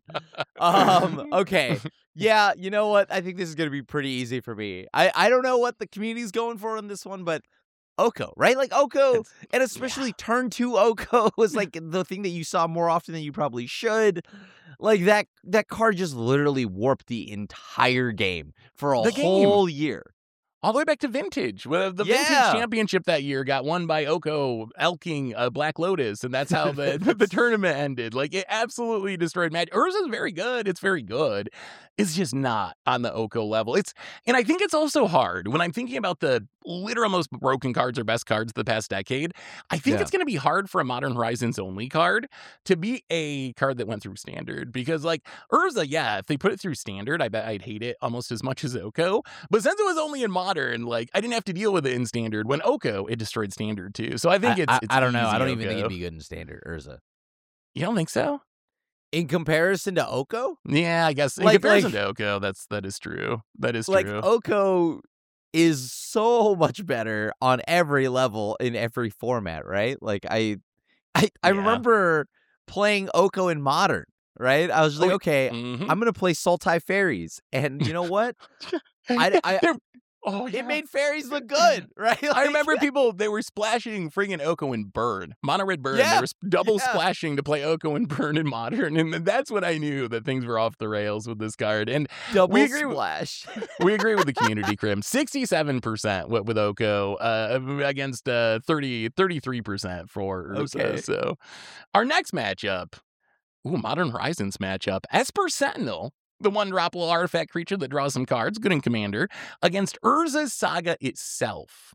Um. Okay. Yeah. You know what? I think this is gonna be pretty easy for me. I I don't know what the community's going for in this one, but Oko, right? Like Oko, It's- and especially turn two Oko was like the thing that you saw more often than you probably should. Like that that card just literally warped the entire game for a The game. whole year. All the way back to Vintage. Well, the Vintage Yeah. Championship that year got won by Oko elking a Black Lotus, and that's how the, the, the tournament ended. Like, it absolutely destroyed Magic. Urza's very good. It's very good. It's just not on the Oko level. It's And I think it's also hard when I'm thinking about the literal most broken cards or best cards of the past decade. I think Yeah. it's going to be hard for a Modern Horizons only card to be a card that went through Standard. Because, like, Urza, yeah, if they put it through Standard, I bet I'd hate it almost as much as Oko. But since it was only in Modern, like, I didn't have to deal with it in Standard. When Oko, it destroyed Standard too. So I think I, it's, I, it's I don't know. I easy don't even think Oko. it'd be good in standard Urza. You don't think so? In comparison to Oko? Yeah, I guess in Like- comparison like- to Oko, that's that is true. That is Like true. Oko is so much better on every level in every format, right? Like I I I Yeah. remember playing Oko in Modern right? I was like, Oh, okay, mhm. I'm gonna play Sultai Fairies, and you know what? I, I They're- oh, yeah. it made fairies look good, right? I Like- remember people, they were splashing friggin' Oko and Burn. Mono Red Burn. Yeah, They were sp- double yeah. splashing to play Oko and Burn in Modern. And that's when I knew that things were off the rails with this card. And double we agree with- splash. we agree with the community, Krim. sixty-seven percent with, with Oko uh, against uh, thirty, thirty-three percent for Urza. Okay. So our next matchup, ooh, Modern Horizons matchup, Esper Sentinel, the one-drop little artifact creature that draws some cards, good in Commander, against Urza's Saga itself.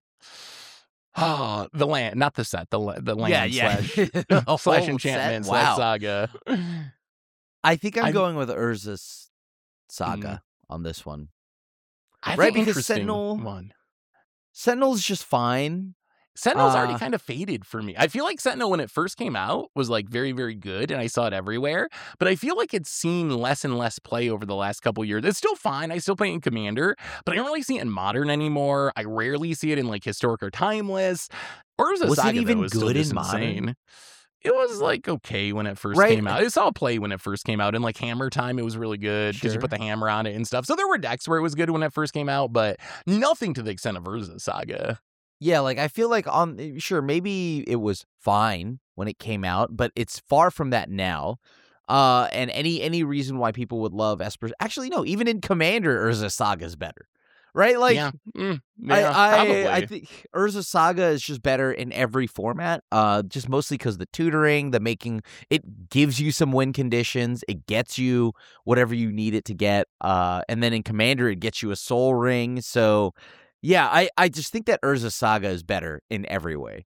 Oh, the land, not the set, the la- the land Yeah, yeah. slash, A slash whole enchantment set? slash Wow. Saga. I think I'm, I'm- going with Urza's Saga on this one. I Right, think because interesting Sentinel- one. Sentinel's just fine. Sentinel's already Uh, kind of faded for me. I feel like Sentinel, when it first came out, was like very, very good, and I saw it everywhere. But I feel like it's seen less and less play over the last couple years. It's still fine. I still play it in Commander, but I don't really see it in Modern anymore. I rarely see it in like Historic or Timeless. Urza Was it Saga, even though, is still good in just Modern? insane. It was like okay when it first Right. came out. I saw it play when it first came out. In like Hammer Time, it was really good because you Sure. put the hammer on it and stuff. So there were decks where it was good when it first came out, but nothing to the extent of Urza Saga. Yeah, like I feel like on sure maybe it was fine when it came out, but it's far from that now. Uh, and any any reason why people would love Esper? Actually, no. Even in Commander, Urza Saga's better, right? Like yeah, Mm, I yeah, I, probably. I think Urza Saga is just better in every format. Uh, just mostly because the tutoring, the making, it gives you some win conditions. It gets you whatever you need it to get. Uh, and then in Commander, it gets you a Soul Ring. So. Yeah, I, I just think that Urza Saga is better in every way.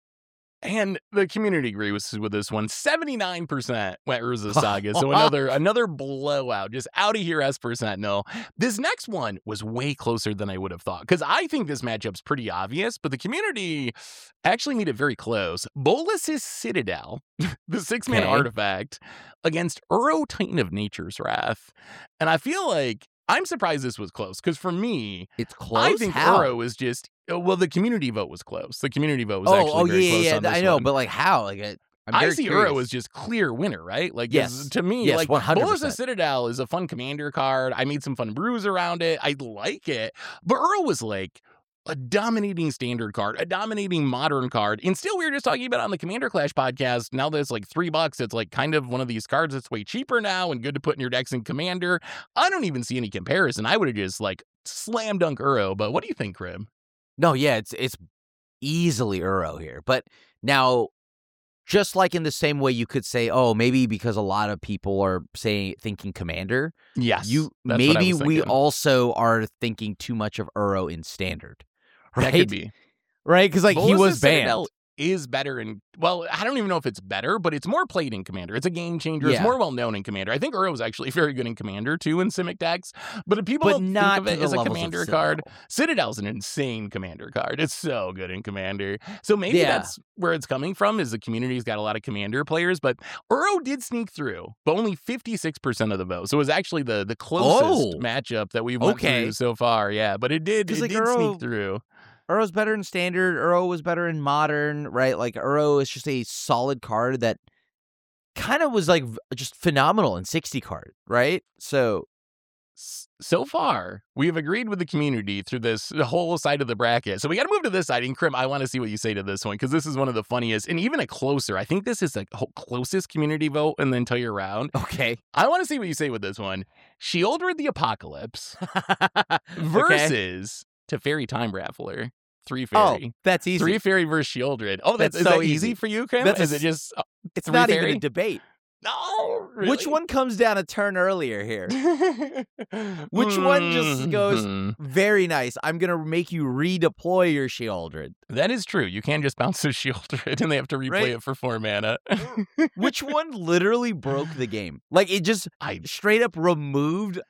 And the community agrees with, with this one. seventy-nine percent went Urza Saga. So another another blowout. Just out of here, Esper Sentinel. This next one was way closer than I would have thought. Because I think this matchup's pretty obvious, but the community actually made it very close. Bolas's Citadel, the six-man Okay. artifact, against Uro Titan of Nature's Wrath. And I feel like I'm surprised this was close. Because for me, It's close. I think how? Uro is just uh, well, the community vote was close. The community vote was oh, actually oh very yeah, close yeah, on yeah. this I know, one. but like how? Like I, I'm I very see curious. Uro as just clear winner, right? Like 'cause Yes. to me, Yes, like one hundred Bolas's percent. Citadel is a fun commander card. I made some fun brews around it. I like it, but Uro was like a dominating standard card, a dominating modern card. And still, we were just talking about it on the Commander Clash podcast. Now that it's like three bucks, it's like kind of one of these cards that's way cheaper now and good to put in your decks in Commander. I don't even see any comparison. I would have just like slam dunk Uro. But what do you think, Crib? No, yeah, it's it's easily Uro here. But now, just like in the same way you could say, oh, maybe because a lot of people are saying thinking Commander, Yes, you that's what I maybe was we thinking. also are thinking too much of Uro in Standard. Right? That could be. Right? Because like he Bolas's was banned. Citadel is better in, well, I don't even know if it's better, but it's more played in Commander. It's a game changer. It's Yeah. more well known in Commander. I think Uro is actually very good in Commander too in Simic decks, but if people But don't not think to of it the as a levels of Commander Citadel. card, Citadel's an insane Commander card. It's so good in Commander. So maybe Yeah. that's where it's coming from, is the community's got a lot of Commander players, but Uro did sneak through, but only fifty-six percent of the vote. So it was actually the, the closest Oh. matchup that we've went Okay. through so far. Yeah, but it did, 'Cause, it like, did Uro- sneak through. Uro's better in Standard. Uro was better in Modern, right? Like Uro is just a solid card that kind of was like v- just phenomenal in sixty card, right? So S- So far, we have agreed with the community through this whole side of the bracket. So we got to move to this side. And Krim, I want to see what you say to this one, because this is one of the funniest and even a closer. I think this is the whole closest community vote in the entire round. okay, I want to see what you say with this one. Shieldred the Apocalypse okay. versus Teferi Time Raffler. Three Oh, fairy. that's easy. Three fairy versus Shieldred. Oh, that's, That's is so that easy easy. for you, Krim? That's a Is it s- just uh, it's three not fairy? even a debate. no? Really? Which one comes down a turn earlier here? Which one just goes- Mhm. Very nice. I'm gonna make you redeploy your Shieldred. That is true. You can just bounce the Shieldred and they have to replay Right. it for four mana. Which one literally broke the game? Like it just I straight up removed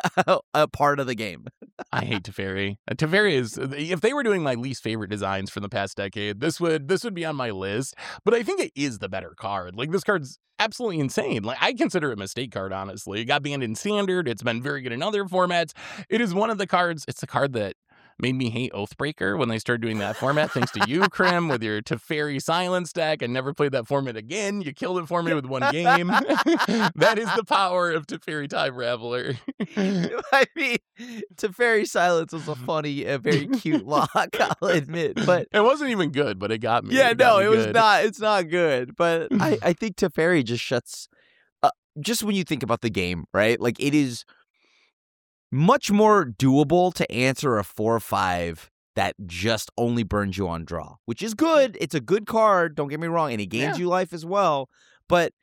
a part of the game. I hate Teferi. Uh, Teferi is, if they were doing my least favorite designs from the past decade, this would this would be on my list. But I think it is the better card. Like, this card's absolutely insane. Like, I consider it a mistake card, honestly. It got banned in Standard. It's been very good in other formats. It is one of the cards. It's the card that made me hate Oathbreaker when they started doing that format. Thanks to you, Krim, with your Teferi Silence deck. I never played that format again. You killed it for me with one game. That is the power of Teferi Time Raveler. I mean, Teferi Silence was a funny, a very cute lock, I'll admit. But it wasn't even good, but it got me. Yeah, it got no, me it was good. not. It's not good. But I, I think Teferi just shuts. Uh, just when you think about the game, right? Like, it is much more doable to answer a four or five that just only burns you on draw, which is good. It's a good card. Don't get me wrong, and it gains Yeah. you life as well. But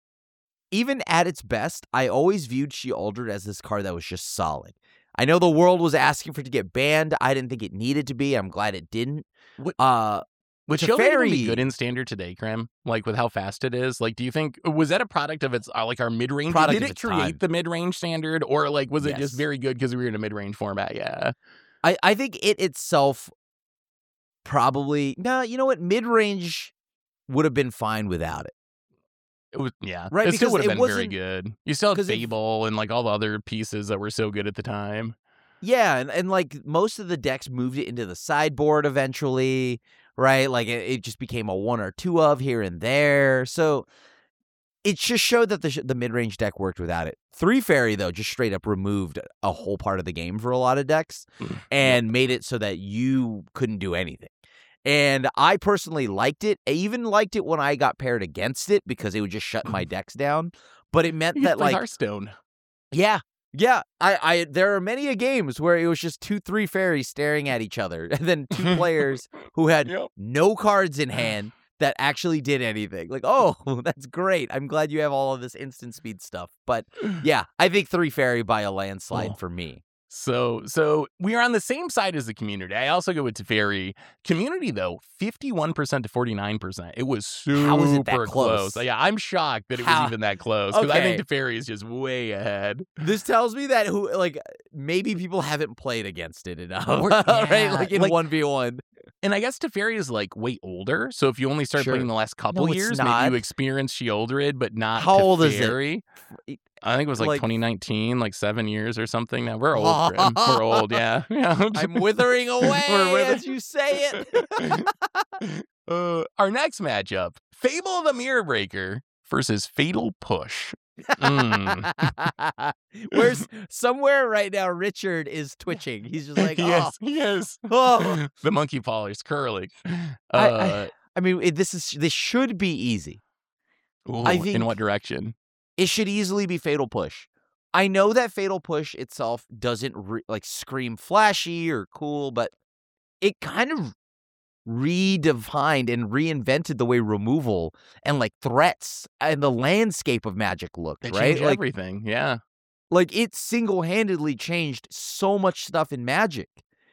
even at its best, I always viewed She-Aldred as this card that was just solid. I know the world was asking for it to get banned. I didn't think it needed to be. I'm glad it didn't. What- Uh, Would She-Aldred be Teferi- good in Standard today, Krim? Like, with how fast it is? Like, do you think, was that a product of its, uh, like, our mid-range? Product Did of it its create time. the mid-range Standard? Or, like, was it Yes. just very good because we were in a mid-range format? Yeah. I, I think it itself probably no. You know what? Mid range would have been fine without it. It was, yeah. Right, It still because would have it been very wasn't- good. You still have 'cause it- Fable and, like, all the other pieces that were so good at the time. Yeah, and, and like most of the decks moved it into the sideboard eventually, right? Like it, it just became a one or two of here and there. So it just showed that the sh- the mid range deck worked without it. Three Fairy though just straight up removed a whole part of the game for a lot of decks and made it so that you couldn't do anything. And I personally liked it. I even liked it when I got paired against it because it would just shut my decks down. But it meant You could that play like Hearthstone. yeah. Yeah, I, I there are many a games where it was just two, three fairies staring at each other, and then two players who had Yep. no cards in hand that actually did anything. Like, oh, that's great. I'm glad you have all of this instant speed stuff. But yeah, I think three fairy by a landslide Oh. for me. So, so we are on the same side as the community. I also go with Teferi. Community, though, fifty-one percent to forty-nine percent. It was super How is it that close? Yeah, I'm shocked that it How- was even that close because I Okay. think Teferi is just way ahead. This tells me that who like maybe people haven't played against it enough, Or- right? yeah, Like in like- one v one. And I guess Teferi is like way older. So if you only start Sure. playing the last couple No, it's years, not. maybe you experience She-Aldred, but not How old is it? Teferi. I think it was like, Like- twenty nineteen, like seven years or something. Now we're old. Grim. We're old. Yeah. yeah. I'm withering away We're withering- as you say it. uh, our next matchup: Fable the Mirror Breaker versus Fatal Push. Mm. Where's somewhere right now? Richard is twitching. He's just like, oh, yes, yes. oh. The monkey paw is curling. Uh, I- I- I mean, it, this is this should be easy. ooh, I in think- what direction? It should easily be Fatal Push. I know that Fatal Push itself doesn't re- like scream flashy or cool, but it kind of redefined and reinvented the way removal and like threats and the landscape of Magic looked, It right? changed Like, everything. Yeah. like it single-handedly changed so much stuff in Magic.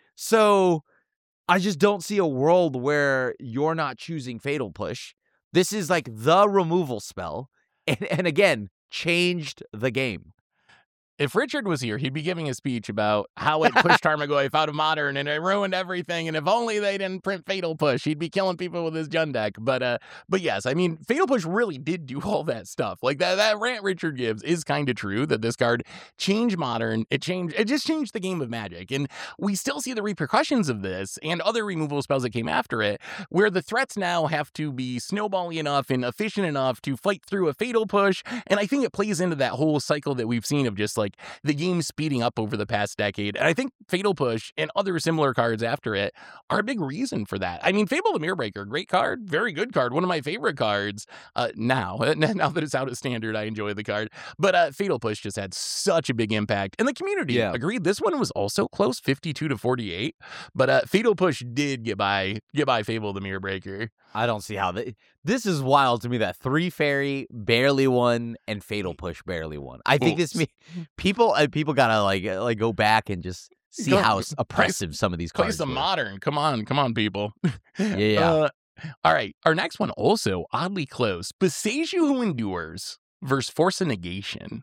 So I just don't see a world where you're not choosing Fatal Push. This is like the removal spell. And, and again, changed the game. If Richard was here, he'd be giving a speech about how it pushed Tarmogoyf out of Modern and it ruined everything. And if only they didn't print Fatal Push, he'd be killing people with his Jund deck. But uh, but yes, I mean, Fatal Push really did do all that stuff. Like that that rant Richard gives is kind of true. That this card changed Modern. It changed. It just changed the game of Magic, and we still see the repercussions of this and other removal spells that came after it, where the threats now have to be snowbally enough and efficient enough to fight through a Fatal Push. And I think it plays into that whole cycle that we've seen of just like the game speeding up over the past decade. And I think Fatal Push and other similar cards after it are a big reason for that. I mean, Fable the Mirror Breaker, great card, very good card, one of my favorite cards uh, now. Now that it's out of Standard, I enjoy the card. But uh, Fatal Push just had such a big impact. And the community Yeah. agreed. This one was also close, fifty-two to forty-eight. But uh, Fatal Push did get by, get by Fable the Mirror Breaker. I don't see how the, this is wild to me that three fairy barely won and Fatal Push barely won. I think this me people uh, people gotta like uh, like go back and just see Go- how s- oppressive some of these Play cards some were. Modern. Come on, come on, people. Yeah, yeah. Uh, all right. Our next one also oddly close. Beseiju Who Endures versus Force of Negation.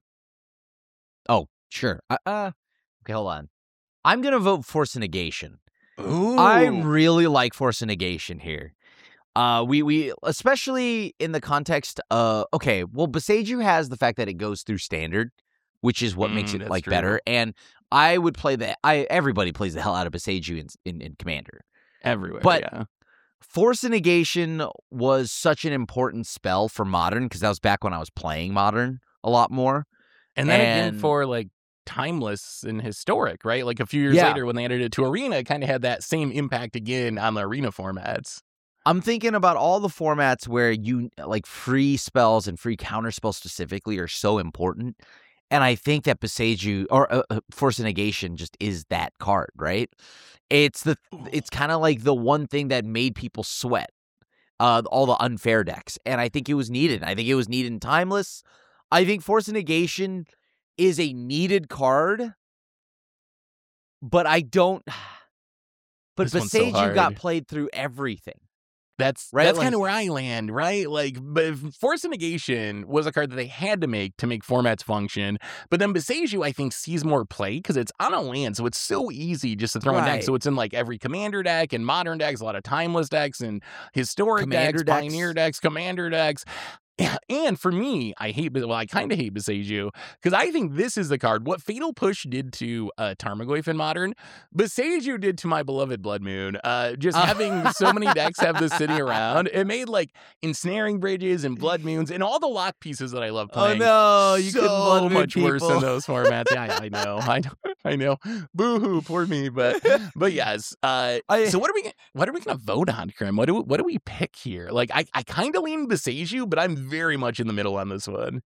Oh, sure. Uh, uh, okay, hold on. I'm gonna vote Force of Negation. Ooh. I really like Force of Negation here. Uh, we we especially in the context of okay, well, Beseiju has the fact that it goes through Standard, which is what makes Mm, it that's like true. better. And I would play the. I everybody plays the hell out of Boseiju in, in, in Commander. Everywhere, But yeah. Force of Negation was such an important spell for Modern because that was back when I was playing Modern a lot more. And then again And- for like Timeless and Historic, right? Like a few years Yeah. later when they added it to Arena, it kind of had that same impact again on the Arena formats. I'm thinking about all the formats where you like free spells and free counter spells specifically are so important. And I think that Boseiju or uh, uh, Force of Negation just is that card, right? It's the it's kind of like the one thing that made people sweat uh, all the unfair decks. And I think it was needed. I think it was needed in Timeless. I think Force of Negation is a needed card, but I don't. But This one's so Boseiju got hard. played through everything. That's Right, that's like- kind of where I land, right? Like, but Force of Negation was a card that they had to make to make formats function. But then Boseiju, I think, sees more play because it's on a land, so it's so easy just to throw in Right. decks. So it's in like every Commander deck and Modern decks, a lot of Timeless decks and Historic Commander decks, decks. Pioneer decks, Commander decks. And for me, I hate, well, I kind of hate Boseiju because I think this is the card. What Fatal Push did to uh, Tarmogoyf in Modern, Boseiju did to my beloved Blood Moon. Uh, just Uh. having so many decks have this sitting around, it made like Ensnaring Bridges and Blood Moons and all the lock pieces that I love playing. Oh no, you so couldn't Blood Moon much worse people. in those formats. Yeah, I know, I know, I know. Boo hoo, poor me. But but yes. Uh, I- so what are we what are we gonna vote on, Krim? What do we, what do we pick here? Like I I kind of lean Boseiju, but I'm very much in the middle on this one.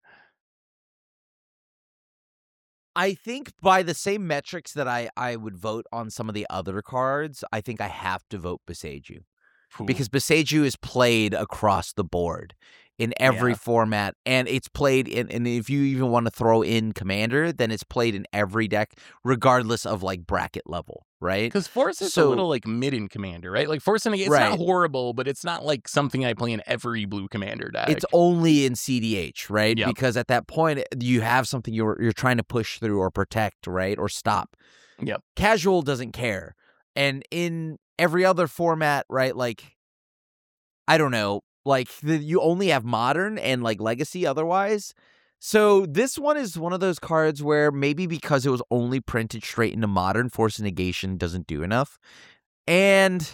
I think by the same metrics that I, I would vote on some of the other cards, I think I have to vote Boseiju. Ooh. Because Boseiju is played across the board in every Yeah. format, and it's played in, and if you even want to throw in Commander, then it's played in every deck, regardless of like bracket level, right? Because Force is a So- little like mid in Commander, right? Like Force and it's Right. not horrible, but it's not like something I play in every blue Commander deck. It's only in C D H, right? Yep. Because at that point, you have something you're you're trying to push through or protect, right, or stop. Yep. Casual doesn't care, and in every other format, right? Like, I don't know, like the, you only have Modern and like Legacy otherwise. So this one is one of those cards where maybe because it was only printed straight into Modern, Force of Negation doesn't do enough, and.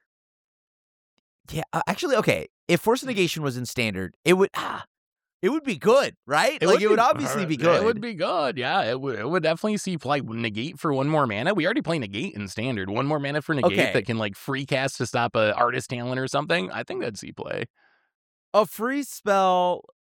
Yeah, uh, actually, okay. If Force of Negation was in Standard, it would ah, it would be good, right? like it would be- obviously be uh, good. It would be good, yeah. It would. It would definitely see like negate for one more mana. We already play negate in Standard. One more mana for negate Okay. that can like free cast to stop a artist talent or something. I think that'd see play. A free spell.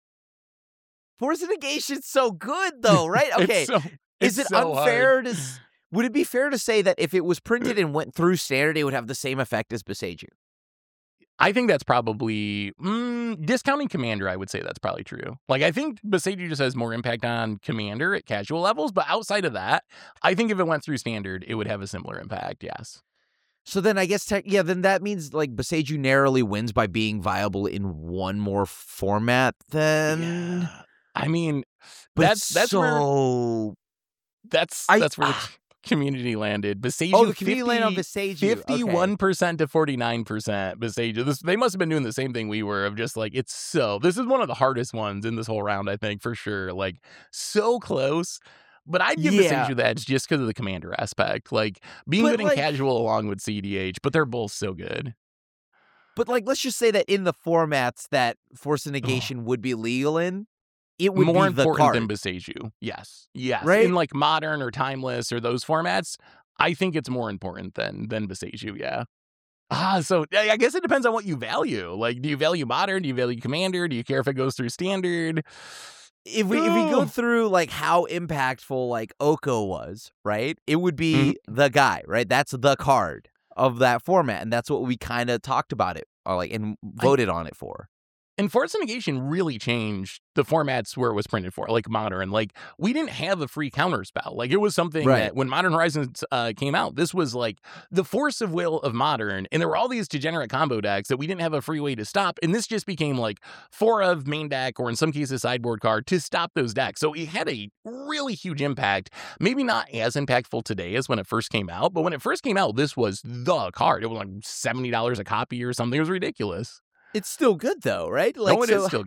Force of Negation's so good, though, right? Okay. It's so, Is it's it so hard. unfair to? s- Would it be fair to say that if it was printed and went through Standard, it would have the same effect as Boseiju? I think that's probably mm, discounting Commander. I would say that's probably true. Like I think Boseiju just has more impact on Commander at casual levels, but outside of that, I think if it went through Standard, it would have a similar impact. Yes. So then I guess, tech, yeah, then that means like Boseiju narrowly wins by being viable in one more format. Then, Yeah. I mean, but that's it's that's so. where that's I- that's where the ah. community landed. Boseiju, oh, the community land on Boseiju. fifty-one percent to forty-nine percent Boseiju. This, they must have been doing the same thing we were of just like, it's so, this is one of the hardest ones in this whole round, I think, for sure. Like, so close. But I'd give Yeah. Boseiju the edge just because of the Commander aspect. Like, being But, good in like- casual along with C D H, but they're both so good. But like, let's just say that in the formats that Force of Negation would be legal in, it would More be the important card. than Boseiju. Yes. Yes. Right? In like Modern or Timeless or those formats, I think it's more important than than Boseiju, yeah. Ah, so I I guess it depends on what you value. Like, do you value Modern? Do you value Commander? Do you care if it goes through Standard? if we if we go Ugh. through like how impactful like Oko was, right? It would be Mm-hmm. the guy, right? That's the card of that format, and that's what we kind of talked about it, or like and voted on it for. And Force of Negation really changed the formats where it was printed for, like Modern. Like, we didn't have a free counter spell. Like, it was something Right. that when Modern Horizons uh, came out, this was like the force of will of Modern. And there were all these degenerate combo decks that we didn't have a free way to stop. And this just became like four of main deck, or in some cases, sideboard card to stop those decks. So it had a really huge impact. Maybe not as impactful today as when it first came out. But when it first came out, this was the card. It was like seventy dollars a copy or something. It was ridiculous. It's still good though, right? Like no, it is so, still good.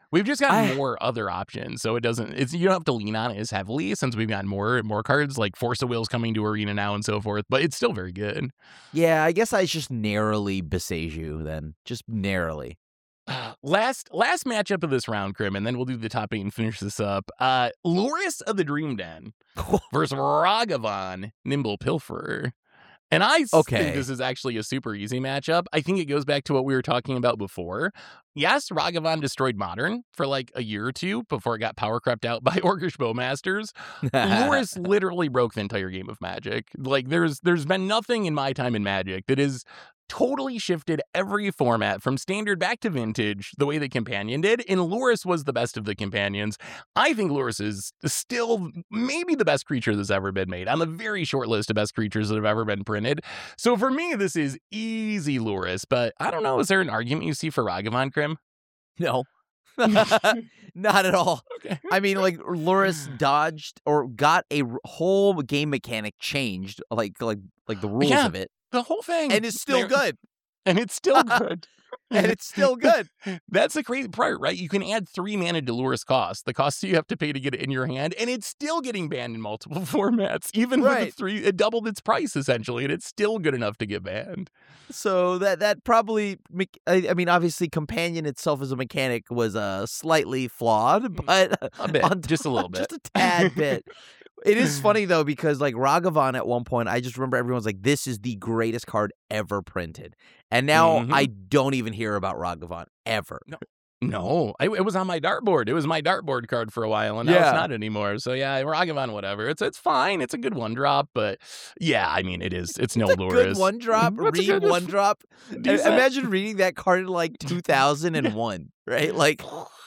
We've just got I- more other options, so it doesn't. It's you don't have to lean on it as heavily since we've got more more cards like Force of Will's coming to Arena now and so forth. But it's still very good. Yeah, I guess I just narrowly besage you then, just narrowly. Uh, last last matchup of this round, Krim, and then we'll do the top eight and finish this up. Uh, Loris of the Dream Den versus Ragavan, Nimble Pilferer. And I s- Okay. think this is actually a super easy matchup. I think it goes back to what we were talking about before. Yes, Ragavan destroyed Modern for like a year or two before it got power crept out by Orcish Bowmasters. Loris literally broke the entire game of Magic. Like there's there's been nothing in my time in Magic that is totally shifted every format from standard back to vintage the way the companion did, and Loris was the best of the companions. I think Loris is still maybe the best creature that's ever been made on the very short list of best creatures that have ever been printed. So for me, this is easy Loris, but I don't know, is there an argument you see for Ragavan, Krim? No. Not at all. Okay. I mean, like Loris dodged or got a r- whole game mechanic changed, like like like the rules Yeah. of it, The whole thing. and it's still There- good. And it's still good. And it's still good. That's the crazy part, right? You can add three mana to Loris cost, the cost you have to pay to get it in your hand, and it's still getting banned in multiple formats, even with Right. the three, it doubled its price essentially, and it's still good enough to get banned. So that that probably, me- I, I mean, obviously, companion itself as a mechanic was uh, slightly flawed, but A bit, on just a little bit. just a tad bit. It is funny though because like Ragavan at one point, I just remember everyone's like, "This is the greatest card ever printed," and now Mhm. I don't even hear about Ragavan ever. No, I, it was on my dartboard. It was my dartboard card for a while, and now Yeah. it's not anymore. So yeah, Ragavan, whatever. It's it's fine. It's a good one drop, but yeah, I mean, it is. It's no It's a Loris. good one drop. That's a Read good- one drop. I- Decent. Imagine reading that card in like two thousand one, right? Like,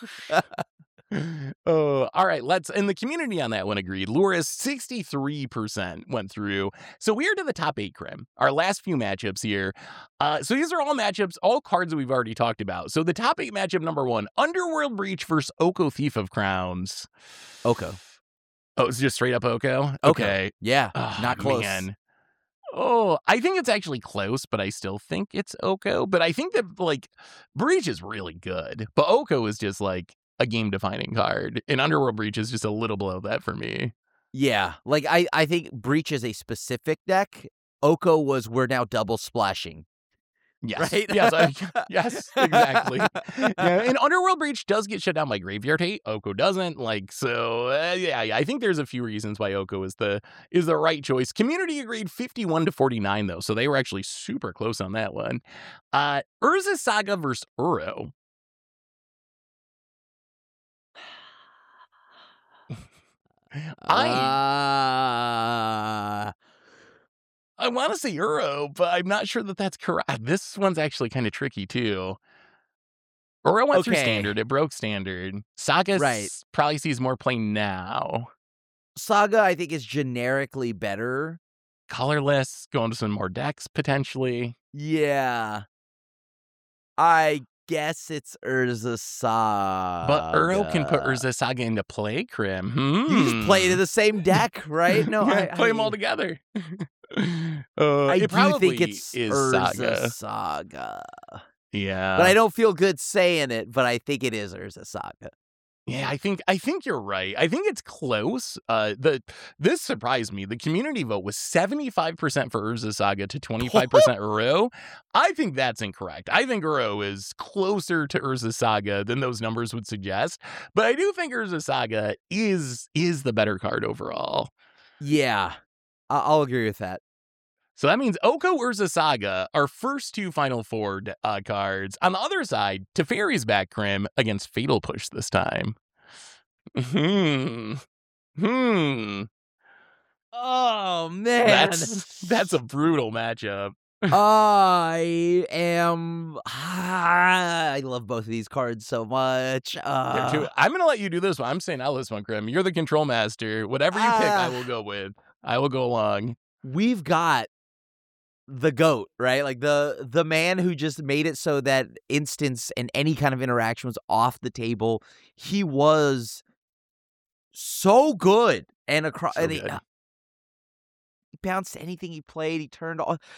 Oh, all right. Let's. And the community on that one agreed. Loris sixty-three percent went through. So we are to the top eight, Krim. Our last few matchups here. Uh, so these are all matchups, all cards that we've already talked about. So the top eight matchup number one: Underworld Breach versus Oko Thief of Crowns. Oko. Oh, it's just straight up Oko. Oko. Okay. Yeah, Oh, not close. man. Oh, I think it's actually close, but I still think it's Oko. But I think that like Breach is really good, but Oko is just like a game-defining card, and Underworld Breach is just a little below that for me. Yeah, like I, I think Breach is a specific deck. Oko was we're now double splashing. Yes, Right? yes, I, yes, exactly. Yeah, and Underworld Breach does get shut down by Graveyard Hate. Oko doesn't. Like so, uh, yeah, yeah. I think there's a few reasons why Oko is the is the right choice. Community agreed fifty-one to forty-nine though, so they were actually super close on that one. Uh, Urza Saga versus Uro. I Uh, I want to say Uro, but I'm not sure that that's correct. This one's actually kind of tricky too. Uro went through Okay. standard. It broke standard. Saga s- Right. probably sees more play now. Saga, I think, is generically better. Colorless, going to some more decks potentially. Yeah. I guess it's Urza Saga. But Uro can put Urza Saga into play, Krim. Hmm. You just play it in the same deck, right? No, Yeah, I, play I, them all together. uh, I it do probably think it's is Urza Saga. Saga. Yeah. But I don't feel good saying it, but I think it is Urza Saga. Yeah, I think I think you're right. I think it's close. Uh, the this surprised me. The community vote was seventy-five percent for Urza Saga to twenty-five percent Uro. I think that's incorrect. I think Uro is closer to Urza Saga than those numbers would suggest. But I do think Urza Saga is is the better card overall. Yeah, I- I'll agree with that. So that means Oko Urza Saga, our first two Final Four uh, cards. On the other side, Teferi's back, Krim, against Fatal Push this time. Hmm. Hmm. Oh man, That's that's a brutal matchup. I am. I love both of these cards so much. Yeah, Uh, too- I'm gonna let you do this one. I'm saying out this one, Krim. You're the control master. Whatever you pick, I Ah. will go with. I will go along. we've got the GOAT, right? Like the the man who just made it so that instance and any kind of interaction was off the table. He was so good and across. So and he, good. he bounced anything he played. He turned on.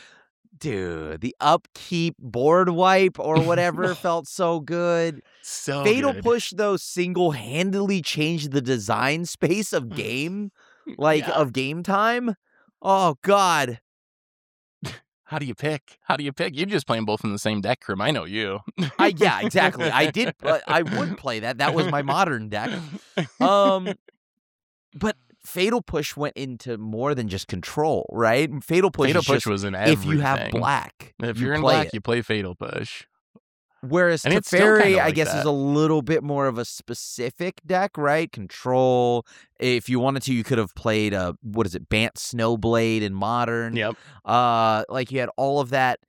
Dude, the upkeep board wipe or whatever felt so good. So Fatal good. Push, though, single-handedly changed the design space of game, like, Yeah. of game time. Oh, God. How do you pick? How do you pick? You're just playing both in the same deck, Krim. I know you. I yeah, exactly. I did. Uh, I would play that. That was my modern deck. Um, but Fatal Push went into more than just control, right? Fatal Push. Fatal is Push just was in everything. if you have black. If you you're in play black, it. you play Fatal Push. Whereas And it's still Teferi, kinda I like guess, is that. a little bit more of a specific deck, right? Control. If you wanted to, you could have played a what is it, Bant Snowblade in Modern. Yep. Uh, like you had all of that.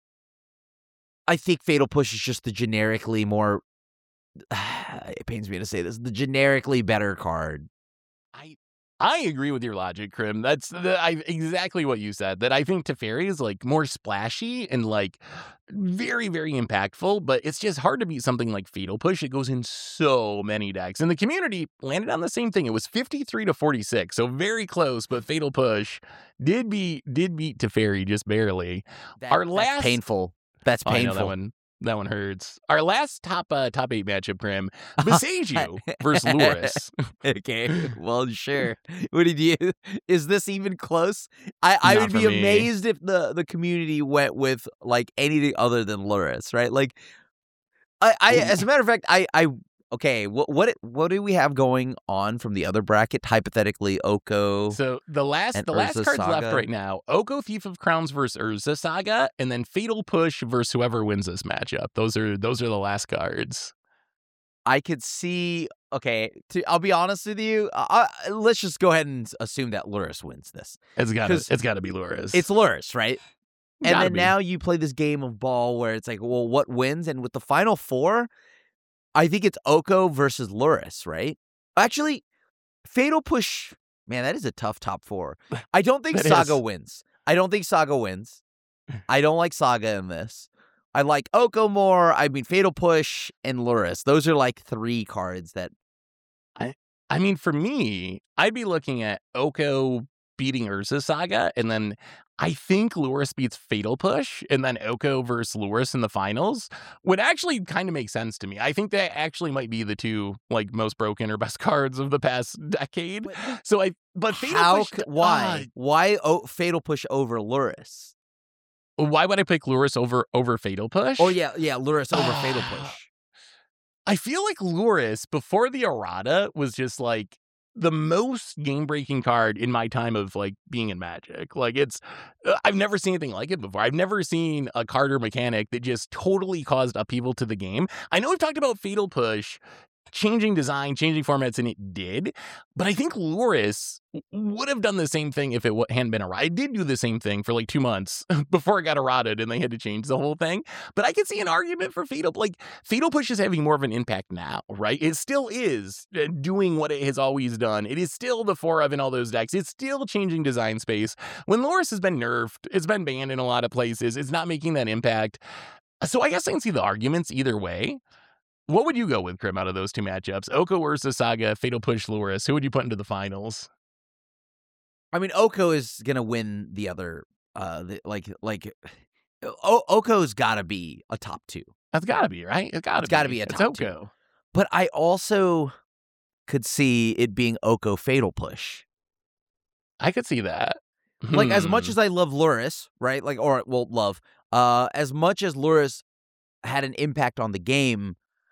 I think Fatal Push is just the generically more. It pains me to say this, the generically better card. I I agree with your logic, Krim. That's the, I, exactly what you said. That I think Teferi is like more splashy and like very, very impactful, but it's just hard to beat something like Fatal Push. It goes in so many decks. And the community landed on the same thing. It was fifty-three to forty-six, so very close, but Fatal Push did beat did beat Teferi just barely. That, Our that's last painful. That's Oh, I know painful. that one. That one hurts. Our last top uh, top eight matchup, Krim, Boseiju versus Lurrus. Okay, well, sure. What did you? Is this even close? I, I Not would for be me. amazed if the, the community went with like anything other than Lurrus, right? Like, I, I as a matter of fact, I, I okay. What what what do we have going on from the other bracket? Hypothetically, Oko. So the last and the last Urza cards left Saga. right now: Oko, Thief of Crowns versus Urza Saga, and then Fatal Push versus whoever wins this matchup. Those are those are the last cards. I could see. Okay, to, I'll be honest with you. Uh, uh, let's just go ahead and assume that Lurrus wins this. It's got to 'Cause it's got to be Lurrus. It's Lurrus, right? And Gotta then be. now you play this game of ball where it's like, well, what wins? And with the final four, I think it's Oko versus Lurrus, right? Actually, Fatal Push, man, that is a tough top four. I don't think That Saga is. wins. I don't think Saga wins. I don't like Saga in this. I like Oko more. I mean, Fatal Push and Lurrus. Those are like three cards that. I mean, for me, I'd be looking at Oko beating Urza Saga, and then I think Lurrus beats Fatal Push, and then Oko versus Lurrus in the finals would actually kind of make sense to me. I think that actually might be the two like most broken or best cards of the past decade. But So I, but Fatal how? Push, c- why? why o- Fatal Push over Lurrus? uh, why would I pick Lurrus over over Fatal Push? Oh yeah, yeah, Lurrus over Fatal Ah. Push. I feel like Lurrus before the errata was just like the most game-breaking card in my time of like being in Magic. Like it's, uh, I've never seen anything like it before. I've never seen a card or mechanic that just totally caused upheaval to the game. I know we've talked about Fatal Push changing design, changing formats, and it did. But I think Lurrus would have done the same thing if it w- hadn't been errata. I did do the same thing for like two months before it got errated and they had to change the whole thing. But I could see an argument for Fatal. Like, Fatal Push is having more of an impact now, right? It still is uh, doing what it has always done. It is still the four of in all those decks. It's still changing design space. When Lurrus has been nerfed, it's been banned in a lot of places. It's not making that impact. So I guess I can see the arguments either way. What would you go with, Krim, out of those two matchups? Oko Urza Saga, Fatal Push Lurrus. Who would you put into the finals? I mean, Oko is gonna win the other. Uh, the, like like, o- Oko's got to be a top two. That's got to be, right? It's got to It's be. gotta be a It's top two. Oko. But I also could see it being Oko Fatal Push. I could see that. Like as much Hmm. as I love Lurrus, right? Like or well, love. Uh, as much as Lurrus had an impact on the game,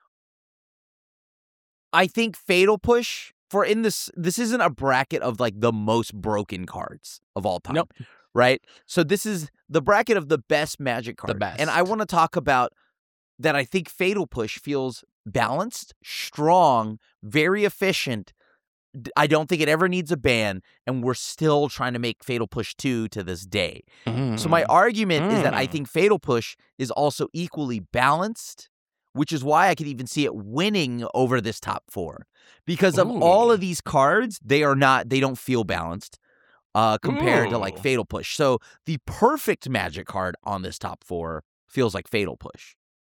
I think Fatal Push for in this this isn't a bracket of like the most broken cards of all time. Nope. Right? So this is the bracket of the best Magic cards. And I best. want to talk about that I think Fatal Push feels balanced, strong, very efficient. D- I don't think it ever needs a ban, and we're still trying to make Fatal Push two to this day. So my Mm. argument is that I Mm. think Fatal Push is also equally balanced, which is why I could even see it winning over this top four. Because of all Ooh. of these cards, they are not, they don't feel balanced uh, compared to like Ooh. Fatal Push. So the perfect Magic card on this top four feels like Fatal Push.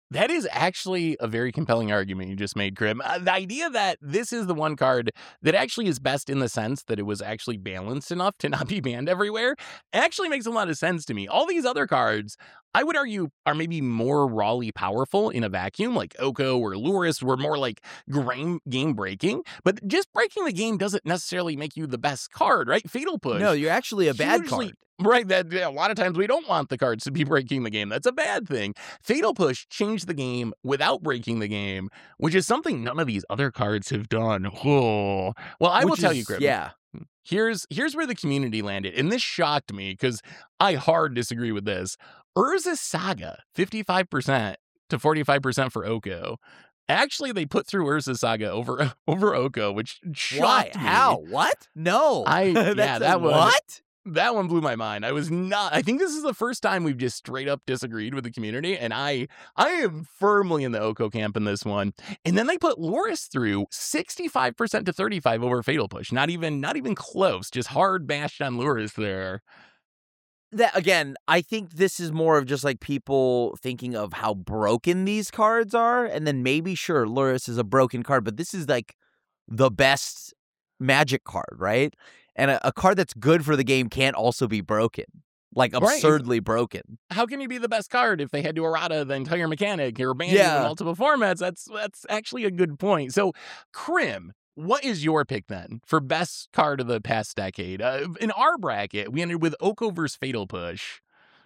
That is actually a very compelling argument you just made, Krim. Uh, the idea that this is the one card that actually is best in the sense that it was actually balanced enough to not be banned everywhere actually makes a lot of sense to me. All these other cards, I would argue, are maybe more rawly powerful in a vacuum, like Oko or Lurrus were more like game breaking. But just breaking the game doesn't necessarily make you the best card, right? Fatal Push. No, you're actually a bad Hugely- card. Right, that yeah, a lot of times we don't want the cards to be breaking the game. That's a bad thing. Fatal Push changed the game without breaking the game, which is something none of these other cards have done. Oh. Well, I will Which tell is- you, Krim. Yeah. Here's here's where the community landed, and this shocked me because I hard disagree with this. Urza Saga, fifty-five percent to forty-five percent for Oko. Actually, they put through Urza Saga over over Oko, which shocked Why? me. How? What? No. I- yeah, That's a- that was- what? That one blew my mind. I was not I think this is the first time we've just straight up disagreed with the community, and I I am firmly in the Oko camp in this one. And then they put Lurrus through sixty-five percent to thirty-five over Fatal Push. Not even not even close. Just hard bashed on Lurrus there. That again, I think this is more of just like people thinking of how broken these cards are, and then maybe sure, Lurrus is a broken card, but this is like the best Magic card, right? And a, a card that's good for the game can't also be broken, like Right. absurdly broken. How can you be the best card if they had to errata the entire mechanic or ban you Yeah. in multiple formats? That's that's actually a good point. So, Krim, what is your pick then for best card of the past decade? Uh, in our bracket, we ended with Oko versus Fatal Push.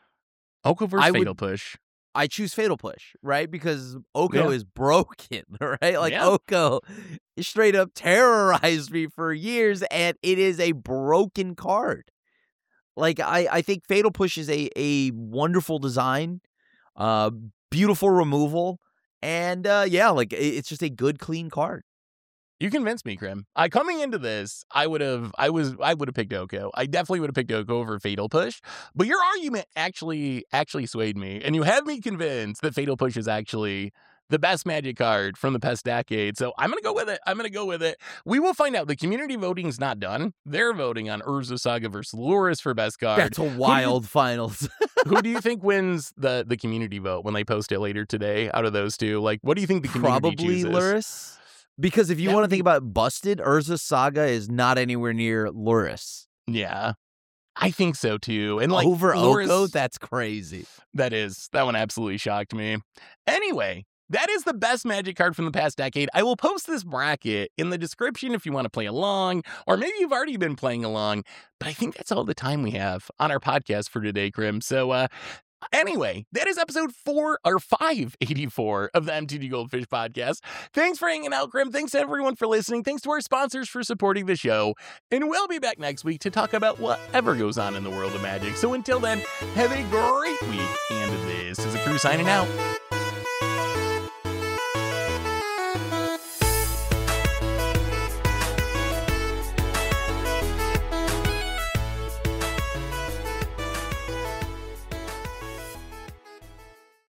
Oko versus I would- Fatal Push. I choose Fatal Push, right? Because Oko Yeah. is broken, right? Like Yeah. Oko straight up terrorized me for years, and it is a broken card. Like I, I think Fatal Push is a a wonderful design, uh, beautiful removal, and uh, yeah, like it- it's just a good, clean card. You convinced me, Krim. I coming into this, I would have, I was, I would have picked Oko. I definitely would have picked Oko over Fatal Push. But your argument actually, actually swayed me, and you have me convinced that Fatal Push is actually the best Magic card from the past decade. So I'm gonna go with it. I'm gonna go with it. We will find out. The community voting's not done. They're voting on Urza Saga versus Lurrus for best card. That's a wild finals. Who do you think wins the the community vote when they post it later today? Out of those two, like, what do you think the community Probably chooses? Lurrus. Because if you That want would to think be- about busted, Urza Saga is not anywhere near Lurrus. Yeah, I think so too. And like Over Lurrus- Oko, that's crazy. That is, that one absolutely shocked me. Anyway, that is the best Magic card from the past decade. I will post this bracket in the description if you want to play along, or maybe you've already been playing along. But I think that's all the time we have on our podcast for today, Krim. So, uh, anyway, that is episode four or five eighty-four of the M T G Goldfish podcast. Thanks for hanging out, Krim. Thanks to everyone for listening. Thanks to our sponsors for supporting the show. And we'll be back next week to talk about whatever goes on in the world of Magic. So until then, have a great week. And this is a crew signing out.